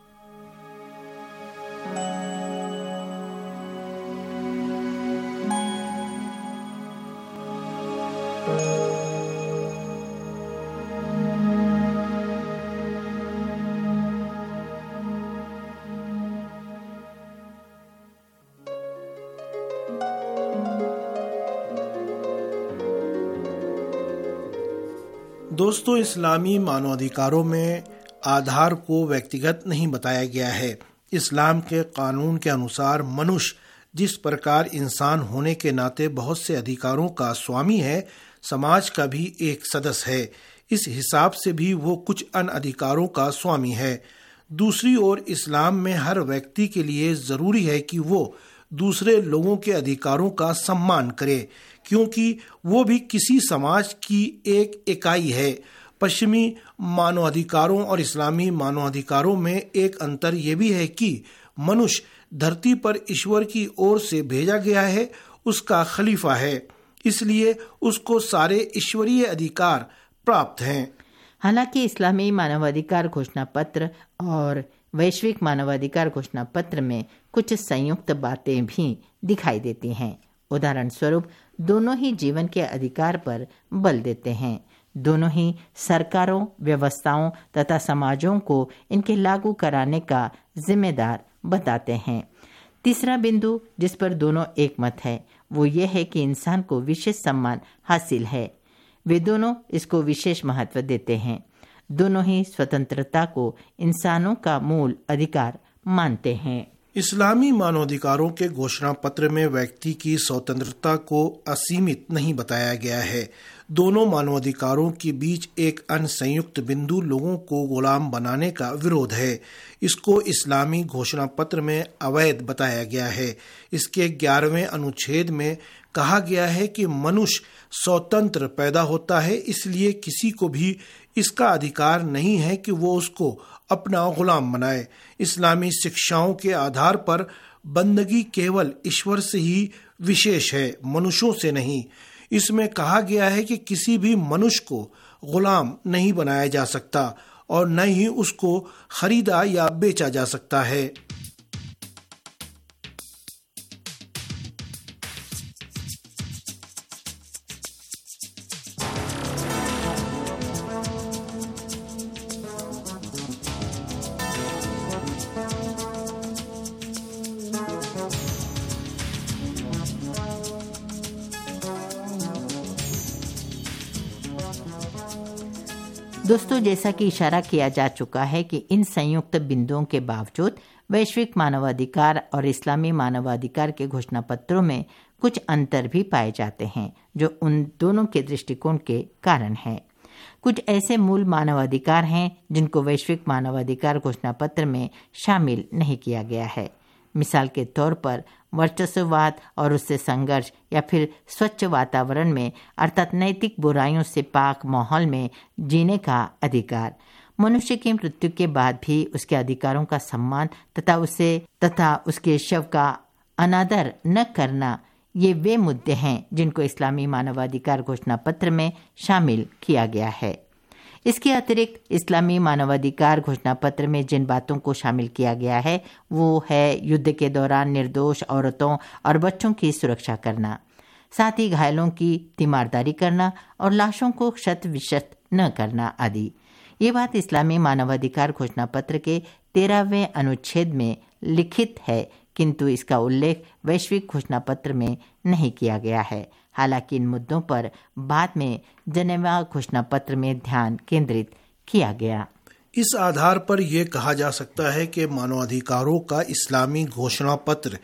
दोस्तों, इस्लामी मानवाधिकारों में आधार को व्यक्तिगत नहीं बताया गया है। इस्लाम के कानून के अनुसार मनुष्य जिस प्रकार इंसान होने के नाते बहुत से अधिकारों का स्वामी है, समाज का भी एक सदस्य है। इस हिसाब से भी वो कुछ अन्य अधिकारों का स्वामी है। दूसरी ओर इस्लाम में हर व्यक्ति के लिए जरूरी है कि वो दूसरे लोगों के अधिकारों का सम्मान करे, क्योंकि वो भी किसी समाज की एक इकाई है। पश्चिमी मानवाधिकारों और इस्लामी मानवाधिकारों में एक अंतर ये भी है कि मनुष्य धरती पर ईश्वर की ओर से भेजा गया है, उसका खलीफा है, इसलिए उसको सारे ईश्वरीय अधिकार प्राप्त हैं। हालांकि इस्लामी मानवाधिकार घोषणा पत्र और वैश्विक मानवाधिकार घोषणा पत्र में कुछ संयुक्त बातें भी दिखाई देती हैं। उदाहरण स्वरूप दोनों ही जीवन के अधिकार पर बल देते हैं। दोनों ही सरकारों, व्यवस्थाओं तथा समाजों को इनके लागू कराने का जिम्मेदार बताते हैं। तीसरा बिंदु जिस पर दोनों एक मत है वो ये है कि इंसान को विशेष सम्मान हासिल है। वे दोनों इसको विशेष महत्व देते हैं। दोनों ही स्वतंत्रता को इंसानों का मूल अधिकार मानते हैं। इस्लामी मानवाधिकारों के घोषणा पत्र में व्यक्ति की स्वतंत्रता को असीमित नहीं बताया गया है। दोनों मानवाधिकारों के बीच एक अन्य संयुक्त बिंदु लोगों को गुलाम बनाने का विरोध है। इसको इस्लामी घोषणा पत्र में अवैध बताया गया है। इसके 11वें अनुच्छेद में कहा गया है कि मनुष्य स्वतंत्र पैदा होता है, इसलिए किसी को भी इसका अधिकार नहीं है कि वो उसको अपना गुलाम बनाए। इस्लामी शिक्षाओं के आधार पर बंदगी केवल ईश्वर से ही विशेष है, मनुष्यों से नहीं। इसमें कहा गया है कि किसी भी मनुष्य को गुलाम नहीं बनाया जा सकता और न ही उसको खरीदा या बेचा जा सकता है। दोस्तों, जैसा कि इशारा किया जा चुका है कि इन संयुक्त बिंदुओं के बावजूद वैश्विक मानवाधिकार और इस्लामी मानवाधिकार के घोषणा पत्रों में कुछ अंतर भी पाए जाते हैं जो उन दोनों के दृष्टिकोण के कारण है। कुछ ऐसे मूल मानवाधिकार हैं जिनको वैश्विक मानवाधिकार घोषणा पत्र में शामिल नहीं किया गया है। मिसाल के तौर पर वर्चस्ववाद और उससे संघर्ष या फिर स्वच्छ वातावरण में अर्थात नैतिक बुराइयों से पाक माहौल में जीने का अधिकार, मनुष्य की मृत्यु के बाद भी उसके अधिकारों का सम्मान तथा उसके शव का अनादर न करना, ये वे मुद्दे हैं जिनको इस्लामी मानवाधिकार घोषणा पत्र में शामिल किया गया है। इसके अतिरिक्त इस्लामी मानवाधिकार घोषणा पत्र में जिन बातों को शामिल किया गया है वो है युद्ध के दौरान निर्दोष औरतों और बच्चों की सुरक्षा करना, साथ ही घायलों की तीमारदारी करना और लाशों को क्षत विक्षत न करना आदि। ये बात इस्लामी मानवाधिकार घोषणा पत्र के 13वें अनुच्छेद में लिखित है, किंतु इसका उल्लेख वैश्विक घोषणा पत्र में नहीं किया गया है। हालांकि इन मुद्दों पर बाद में जनेवा घोषणा पत्र में ध्यान केंद्रित किया गया। इस आधार पर यह कहा जा सकता है कि मानवाधिकारों का इस्लामी घोषणा पत्र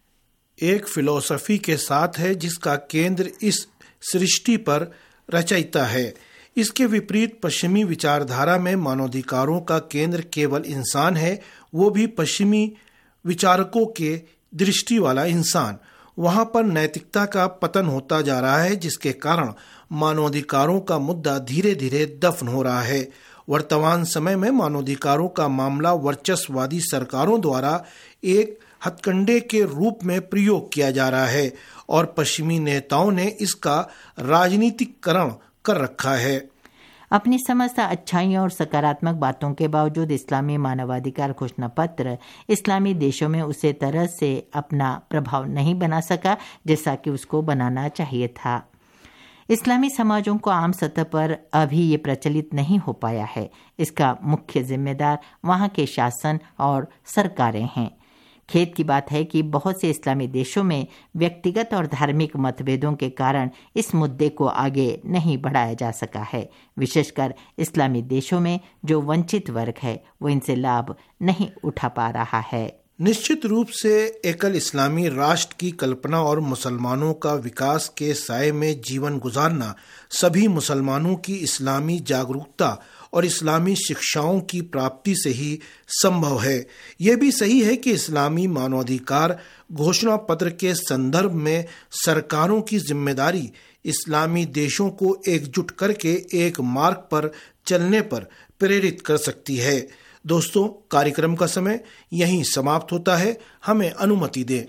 एक फिलॉसफी के साथ है जिसका केंद्र इस सृष्टि पर रचयिता है। इसके विपरीत पश्चिमी विचारधारा में मानवाधिकारों का केंद्र केवल इंसान है, वो भी पश्चिमी विचारकों के दृष्टि वाला इंसान। वहां पर नैतिकता का पतन होता जा रहा है, जिसके कारण मानवाधिकारों का मुद्दा धीरे धीरे दफन हो रहा है। वर्तमान समय में मानवाधिकारों का मामला वर्चस्ववादी सरकारों द्वारा एक हथकंडे के रूप में प्रयोग किया जा रहा है और पश्चिमी नेताओं ने इसका राजनीतिकरण कर रखा है। अपनी समस्त अच्छाइयों और सकारात्मक बातों के बावजूद इस्लामी मानवाधिकार घोषणा पत्र इस्लामी देशों में उसे तरह से अपना प्रभाव नहीं बना सका जैसा कि उसको बनाना चाहिए था। इस्लामी समाजों को आम सतह पर अभी ये प्रचलित नहीं हो पाया है। इसका मुख्य जिम्मेदार वहाँ के शासन और सरकारें हैं। खेद की बात है कि बहुत से इस्लामी देशों में व्यक्तिगत और धार्मिक मतभेदों के कारण इस मुद्दे को आगे नहीं बढ़ाया जा सका है। विशेषकर इस्लामी देशों में जो वंचित वर्ग है वो इनसे लाभ नहीं उठा पा रहा है। निश्चित रूप से एकल इस्लामी राष्ट्र की कल्पना और मुसलमानों का विकास के साये में जीवन गुजारना सभी मुसलमानों की इस्लामी जागरूकता और इस्लामी शिक्षाओं की प्राप्ति से ही संभव है। यह भी सही है कि इस्लामी मानवाधिकार घोषणा पत्र के संदर्भ में सरकारों की जिम्मेदारी इस्लामी देशों को एकजुट करके एक मार्ग पर चलने पर प्रेरित कर सकती है। दोस्तों, कार्यक्रम का समय यहीं समाप्त होता है। हमें अनुमति दें।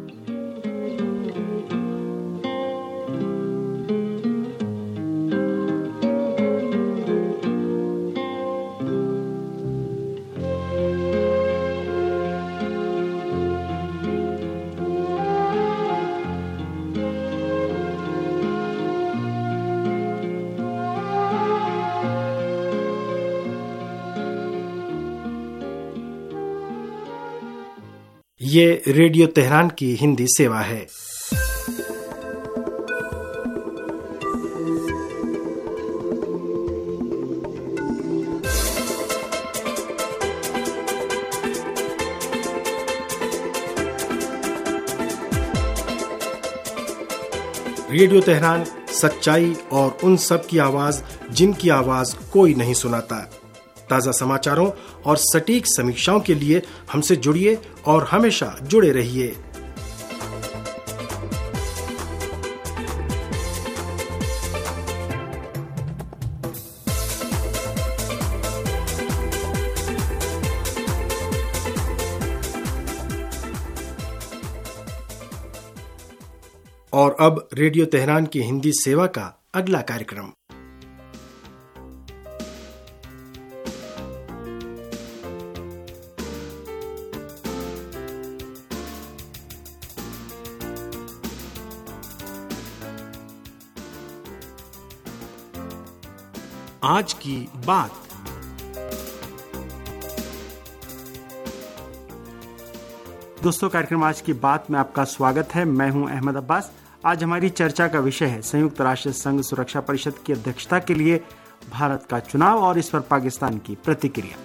ये रेडियो तेहरान की हिंदी सेवा है। रेडियो तेहरान सच्चाई और उन सब की आवाज जिनकी आवाज कोई नहीं सुनाता। ताज़ा समाचारों और सटीक समीक्षाओं के लिए हमसे जुड़िए और हमेशा जुड़े रहिए। और अब रेडियो तेहरान की हिंदी सेवा का अगला कार्यक्रम। आज की बात। दोस्तों, कार्यक्रम आज की बात में आपका स्वागत है। मैं हूं अहमद अब्बास। आज हमारी चर्चा का विषय है संयुक्त राष्ट्र संघ सुरक्षा परिषद की अध्यक्षता के लिए भारत का चुनाव और इस पर पाकिस्तान की प्रतिक्रिया।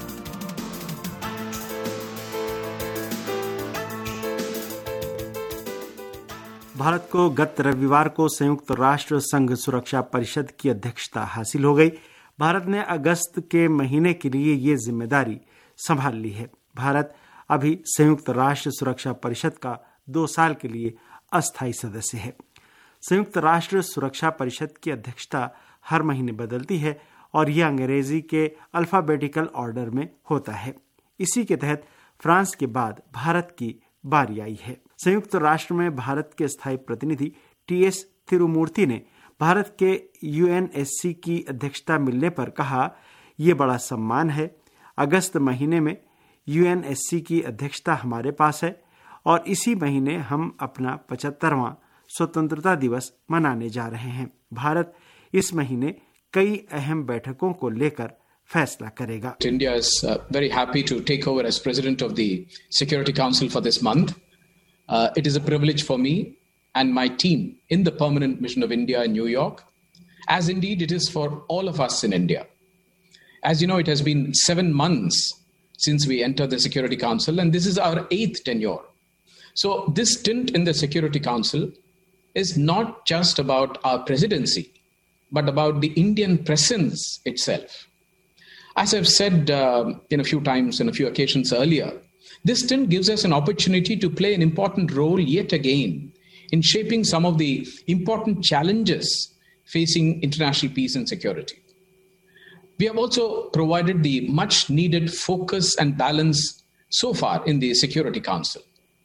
भारत को गत रविवार को संयुक्त राष्ट्र संघ सुरक्षा परिषद की अध्यक्षता हासिल हो गई। भारत ने अगस्त के महीने के लिए ये जिम्मेदारी संभाल ली है। भारत अभी संयुक्त राष्ट्र सुरक्षा परिषद का 2 साल के लिए अस्थायी सदस्य है। संयुक्त राष्ट्र सुरक्षा परिषद की अध्यक्षता हर महीने बदलती है और यह अंग्रेजी के अल्फाबेटिकल ऑर्डर में होता है। इसी के तहत फ्रांस के बाद भारत की बारी आई है। संयुक्त राष्ट्र में भारत के स्थायी प्रतिनिधि टीएस तिरुमूर्ति ने भारत के UNSC की अध्यक्षता मिलने पर कहा, ये बड़ा सम्मान है। अगस्त महीने में UNSC की अध्यक्षता हमारे पास है और इसी महीने हम अपना 75वां स्वतंत्रता दिवस मनाने जा रहे हैं। भारत इस महीने कई अहम बैठकों को लेकर फैसला करेगा। India is very happy to take over as president of the Security Council for this month. It is a privilege for me and my team in the permanent mission of India in New York, as indeed it is for all of us in India. As you know, it has been 7 months since we entered the Security Council, and this is our 8th tenure. So this stint in the Security Council is not just about our presidency, but about the Indian presence itself. As I've said in a few times, in a few occasions earlier, this stint gives us an opportunity to play an important role yet again in shaping some of the important challenges facing international peace and security. We have also provided the much needed focus and balance so far in the Security Council.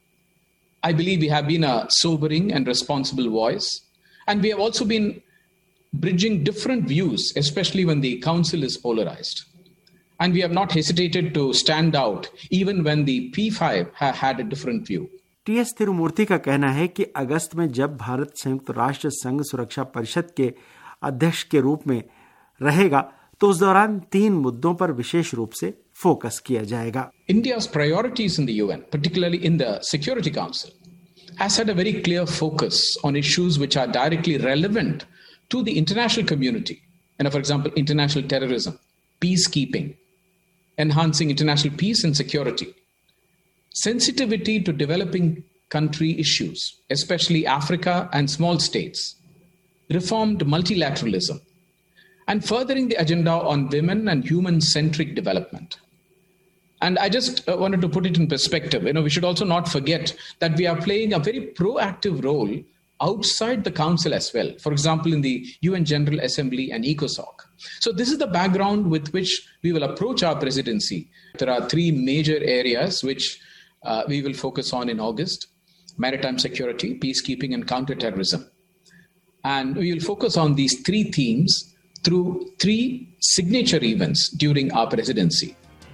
I believe we have been a sobering and responsible voice, and we have also been bridging different views, especially when the council is polarized. And we have not hesitated to stand out even when the P5 had a different view. T.S. Tirumurti का कहना है कि अगस्त में जब भारत संयुक्त राष्ट्र संघ सुरक्षा परिषद के अध्यक्ष के रूप में रहेगा तो उस दौरान 3 मुद्दों पर विशेष रूप से फोकस किया जाएगा। India's priorities in the UN, particularly in the Security Council, has had a very clear focus on issues which are directly relevant to the international community. And for example, international terrorism, peacekeeping, enhancing international peace and security, sensitivity to developing country issues, especially Africa and small states, reformed multilateralism, and furthering the agenda on women and human-centric development. And I just wanted to put it in perspective. We should also not forget that we are playing a very proactive role outside the council as well. For example, in the UN General Assembly and ECOSOC. So this is the background with which we will approach our presidency. There are 3 major areas which we will focus on in August: maritime security, peacekeeping, and counterterrorism. And we will focus on these 3 themes through 3 signature events during our presidency.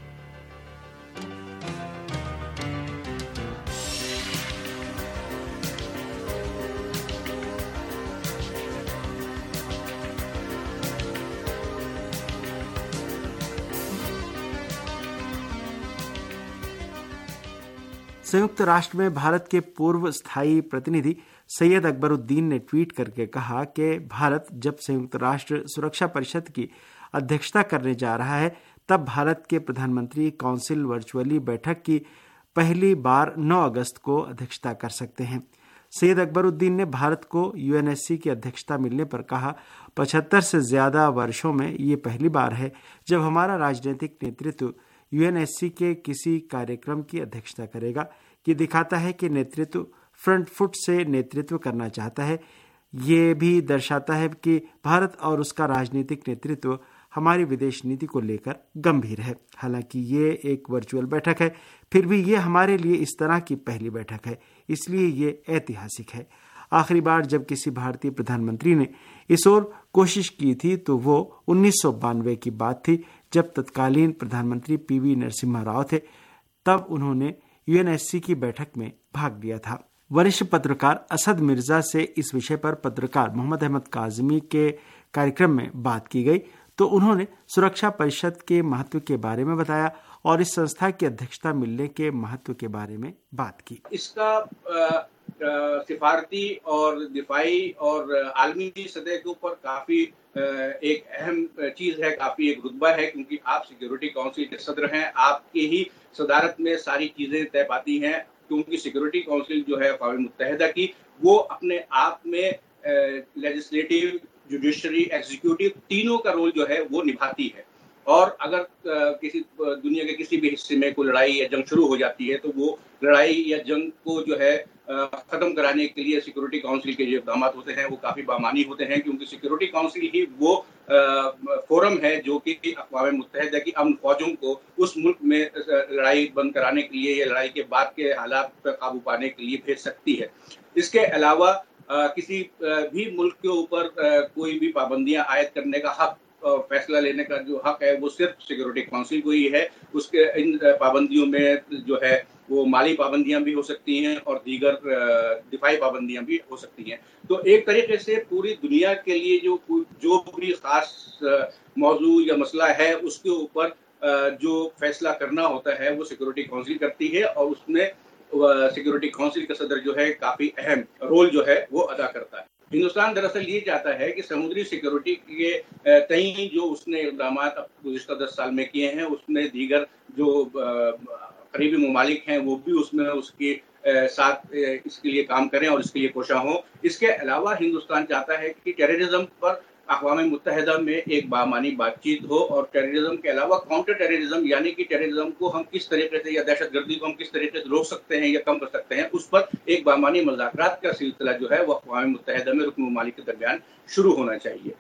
संयुक्त राष्ट्र में भारत के पूर्व स्थायी प्रतिनिधि सैयद अकबरुद्दीन ने ट्वीट करके कहा कि भारत जब संयुक्त राष्ट्र सुरक्षा परिषद की अध्यक्षता करने जा रहा है तब भारत के प्रधानमंत्री काउंसिल वर्चुअली बैठक की पहली बार 9 अगस्त को अध्यक्षता कर सकते हैं। सैयद अकबरुद्दीन ने भारत को UNSC की अध्यक्षता मिलने पर कहा, 75 से ज्यादा वर्षों में ये पहली बार है जब हमारा राजनीतिक नेतृत्व UNSC के किसी कार्यक्रम की अध्यक्षता करेगा। ये दिखाता है कि नेतृत्व फ्रंट फुट से नेतृत्व करना चाहता है। ये भी दर्शाता है कि भारत और उसका राजनीतिक नेतृत्व हमारी विदेश नीति को लेकर गंभीर है। हालांकि ये एक वर्चुअल बैठक है, फिर भी ये हमारे लिए इस तरह की पहली बैठक है, इसलिए ये ऐतिहासिक है। आखिरी बार जब किसी भारतीय प्रधानमंत्री ने इस ओर कोशिश की थी तो वो 1992 की बात थी, जब तत्कालीन प्रधानमंत्री PV नरसिम्हा राव थे। तब उन्होंने UNSC की बैठक में भाग लिया था। वरिष्ठ पत्रकार असद मिर्जा से इस विषय पर पत्रकार मोहम्मद अहमद काजमी के कार्यक्रम में बात की गई तो उन्होंने सुरक्षा परिषद के महत्व के बारे में बताया और इस संस्था की अध्यक्षता मिलने के महत्व के बारे में बात की। इसका सिफारती और दिफाई और आलमी सतह के ऊपर काफी एक अहम चीज है, काफी एक रुतबा है, क्योंकि आप सिक्योरिटी काउंसिल के सदर हैं, आपकी ही सदारत में सारी चीजें तय पाती हैं। क्योंकि सिक्योरिटी काउंसिल जो है अक़वाम मुत्तहिदा की, वो अपने आप में लेजिस्लेटिव, जुडिशरी, एग्जीक्यूटिव तीनों का रोल जो है वो निभाती है। और अगर किसी दुनिया के किसी भी हिस्से में कोई लड़ाई या जंग शुरू हो जाती है तो वो लड़ाई या जंग को जो है खत्म कराने के लिए सिक्योरिटी काउंसिल के जो इक़दाम होते हैं वो काफी बामानी होते हैं, क्योंकि सिक्योरिटी काउंसिल ही वो फोरम है जो कि अक़वाम मुत्तहिदा की अमन फौजों को उस मुल्क में लड़ाई बंद कराने के लिए या लड़ाई के बाद के हालात पर काबू पाने के लिए भेज सकती है। इसके अलावा किसी भी मुल्क के ऊपर कोई भी पाबंदियां आयद करने का हक, फैसला लेने का जो हक है वो सिर्फ सिक्योरिटी काउंसिल को ही है। उसके इन पाबंदियों में जो है वो माली पाबंदियां भी हो सकती हैं और दीगर दिफाई पाबंदियां भी हो सकती हैं। तो एक तरीके से पूरी दुनिया के लिए जो भी खास मौजू या मसला है उसके ऊपर जो फैसला करना होता है वो सिक्योरिटी काउंसिल करती है और उसमें सिक्योरिटी काउंसिल का सदर जो है काफी अहम रोल जो है वो अदा करता है। हिंदुस्तान दरअसल ये चाहता है कि समुद्री सिक्योरिटी के तय जो उसने इक़दाम गुज़िश्ता 10 साल में किए हैं उसमें दीगर जो करीबी ममालिक हैं वो भी उसमें उसके साथ इसके लिए काम करें और इसके लिए कोशा हों। इसके अलावा हिंदुस्तान चाहता है कि टेररिज्म पर अक़वाम मुत्तहिदा में एक बामानी बातचीत हो और टेररिज्म के अलावा काउंटर टेररिज्म यानी कि टेररिज्म को हम किस तरीके से या दहशतगर्दी को हम किस तरीके से रोक सकते हैं या कम कर सकते हैं उस पर एक बामानी मुज़ाकरात का सिलसिला जो है वो अक़वाम मुत्तहिदा में रुकन ममालिक के दरमियान शुरू होना चाहिए।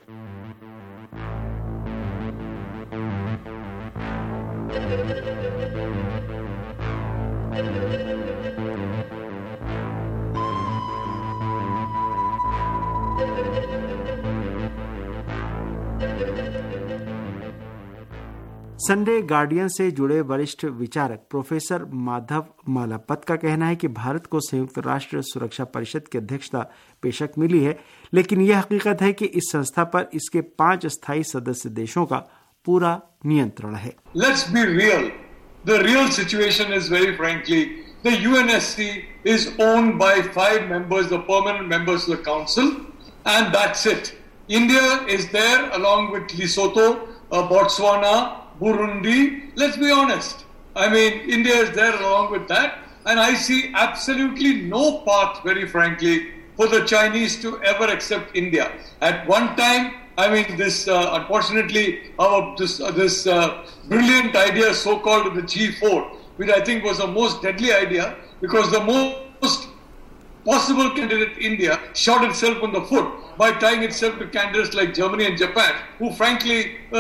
संडे गार्डियन से जुड़े वरिष्ठ विचारक प्रोफेसर माधव मालापत का कहना है कि भारत को संयुक्त राष्ट्र सुरक्षा परिषद की अध्यक्षता बेशक मिली है, लेकिन यह हकीकत है कि इस संस्था पर इसके 5 स्थायी सदस्य देशों का पूरा नियंत्रण है। Let's be real. The real situation is very frankly, the UNSC is owned by 5 members, the permanent members of the council, and that's it. India is there along with Lesotho, Botswana, Burundi. Let's be honest. I mean, India is there along with that, and I see absolutely no path, very frankly, for the Chinese to ever accept India. At one time, I mean, this unfortunately, this brilliant idea, so-called the G4, which I think was the most deadly idea, because the most possible candidate, India, shot itself on the foot by tying itself to candidates like Germany and Japan, who frankly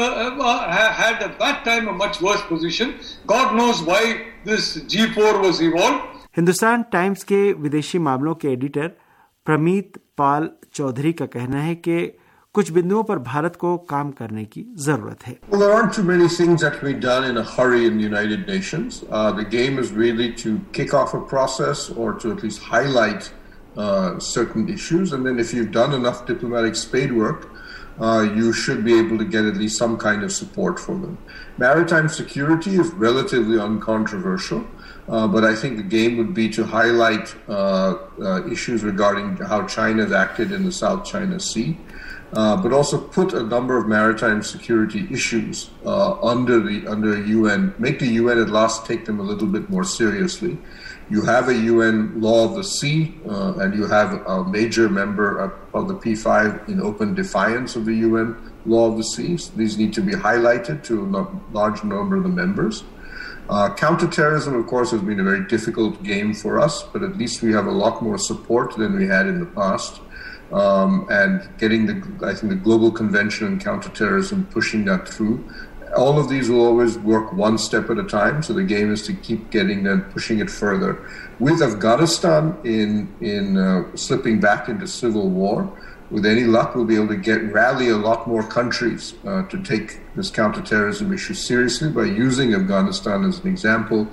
had at that time a much worse position. God knows why this G4 was evolved. Hindustan Times के विदेशी मामलों के एडिटर प्रमीत पाल चौधरी का कहना है कि कुछ बिंदुओं पर भारत को काम करने की जरूरत है। Well, there aren't too many things that can be done in a hurry in the United Nations. The game is really to kick off a process or to at least highlight certain issues, and then if you've done enough diplomatic spade work, you should be able to get at least some kind of support for them. Maritime security is relatively uncontroversial, but I think the game would be to highlight issues regarding how China has acted in the South China Sea, but also put a number of maritime security issues under UN, make the UN at last take them a little bit more seriously. You have a UN law of the sea, and you have a major member of the P5 in open defiance of the UN law of the seas. These need to be highlighted to a large number of the members. Counterterrorism, of course, has been a very difficult game for us, but at least we have a lot more support than we had in the past. And getting I think the Global Convention on Counterterrorism, pushing that through. All of these will always work one step at a time, so the game is to keep getting that, pushing it further. With Afghanistan in slipping back into civil war, with any luck, we'll be able to rally a lot more countries to take this counterterrorism issue seriously by using Afghanistan as an example.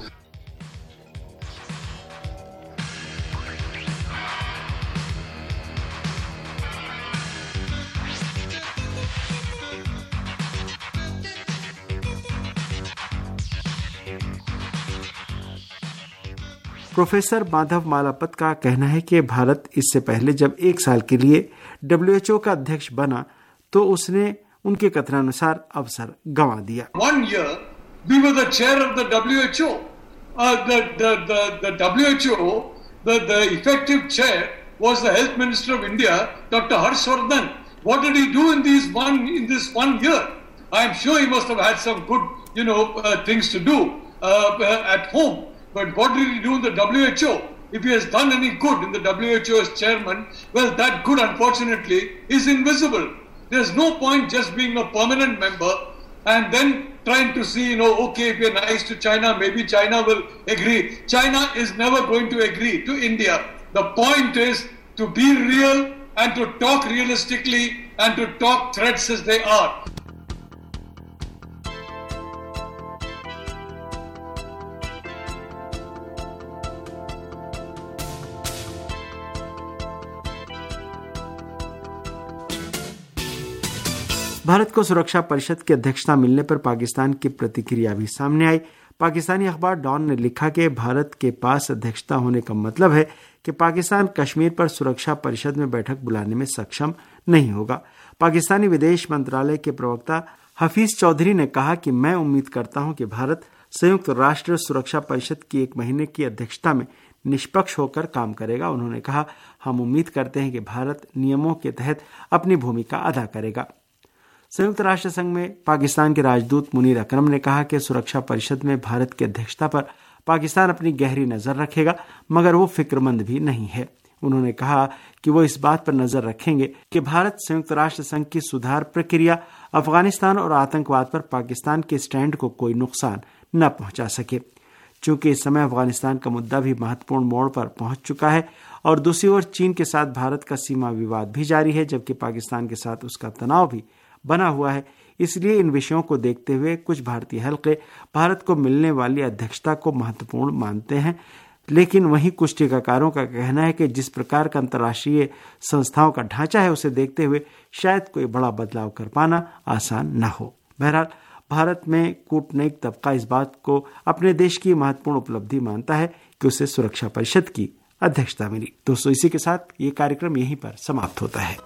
Professor Madhav Malapat का कहना है कि भारत इससे पहले जब 1 साल के लिए WHO का अध्यक्ष बना तो उसने उनके कथनानुसार अवसर गंवा दिया। 1 year we were the chair of the WHO. The WHO, the effective chair was the Health Minister of India, Dr. Harshvardhan. What did he do in this 1 year? I am sure he must have had some good, things to do at home. But what did he do in the WHO? If he has done any good in the WHO as chairman, well, that good, unfortunately, is invisible. There's no point just being a permanent member and then trying to see, okay, if you're nice to China, maybe China will agree. China is never going to agree to India. The point is to be real and to talk realistically and to talk threats as they are. Bharat को सुरक्षा परिषद की अध्यक्षता मिलने पर पाकिस्तान की प्रतिक्रिया भी सामने आई। पाकिस्तानी अखबार डॉन ने लिखा कि भारत के पास अध्यक्षता होने का मतलब है कि पाकिस्तान कश्मीर पर सुरक्षा परिषद में बैठक बुलाने में सक्षम नहीं होगा। पाकिस्तानी विदेश मंत्रालय के प्रवक्ता हफीज चौधरी ने कहा कि मैं उम्मीद करता हूं कि भारत संयुक्त राष्ट्र सुरक्षा परिषद की 1 महीने की अध्यक्षता में निष्पक्ष होकर काम करेगा। उन्होंने कहा, हम उम्मीद करते हैं कि भारत नियमों के तहत अपनी भूमिका अदा करेगा। संयुक्त राष्ट्र संघ में पाकिस्तान के राजदूत मुनीर अकरम ने कहा कि सुरक्षा परिषद में भारत की अध्यक्षता पर पाकिस्तान अपनी गहरी नजर रखेगा, मगर वो फिक्रमंद भी नहीं है। उन्होंने कहा कि वो इस बात पर नजर रखेंगे कि भारत संयुक्त राष्ट्र संघ की सुधार प्रक्रिया अफगानिस्तान और आतंकवाद पर पाकिस्तान के स्टैंड को कोई नुकसान न पहुंचा सके। चूंकि इस समय अफगानिस्तान का मुद्दा भी महत्वपूर्ण मोड़ पर पहुंच चुका है और दूसरी ओर चीन के साथ भारत का सीमा विवाद भी जारी है, जबकि पाकिस्तान के साथ उसका तनाव भी बना हुआ है। इसलिए इन विषयों को देखते हुए कुछ भारतीय हल्के भारत को मिलने वाली अध्यक्षता को महत्वपूर्ण मानते हैं, लेकिन वहीं कुछ टीकाकारों का कहना है कि जिस प्रकार का अंतर्राष्ट्रीय संस्थाओं का ढांचा है उसे देखते हुए शायद कोई बड़ा बदलाव कर पाना आसान न हो। बहरहाल भारत में कूटनीतिक तबका इस बात को अपने देश की महत्वपूर्ण उपलब्धि मानता है कि उसे सुरक्षा परिषद की अध्यक्षता मिली। दोस्तों, इसी के साथ ये कार्यक्रम यहीं पर समाप्त होता है।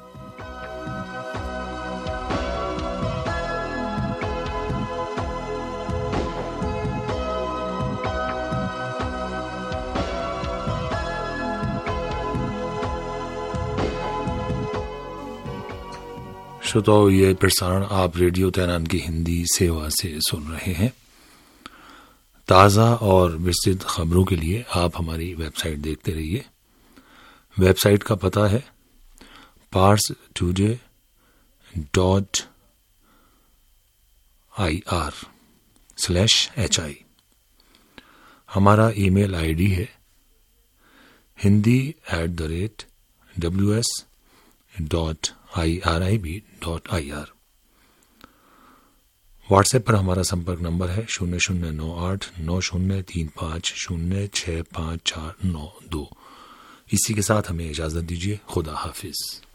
श्रोताओं, ये प्रसारण आप रेडियो तेहरान की हिंदी सेवा से सुन रहे हैं। ताज़ा और विस्तृत खबरों के लिए आप हमारी वेबसाइट देखते रहिए। वेबसाइट का पता है parstoday.ir/hi। हमारा ईमेल आईडी है hindi@ws.irib.ir। व्हाट्सएप पर हमारा संपर्क नंबर है 00989035065492। इसी के साथ हमें इजाजत दीजिए। खुदा हाफिज।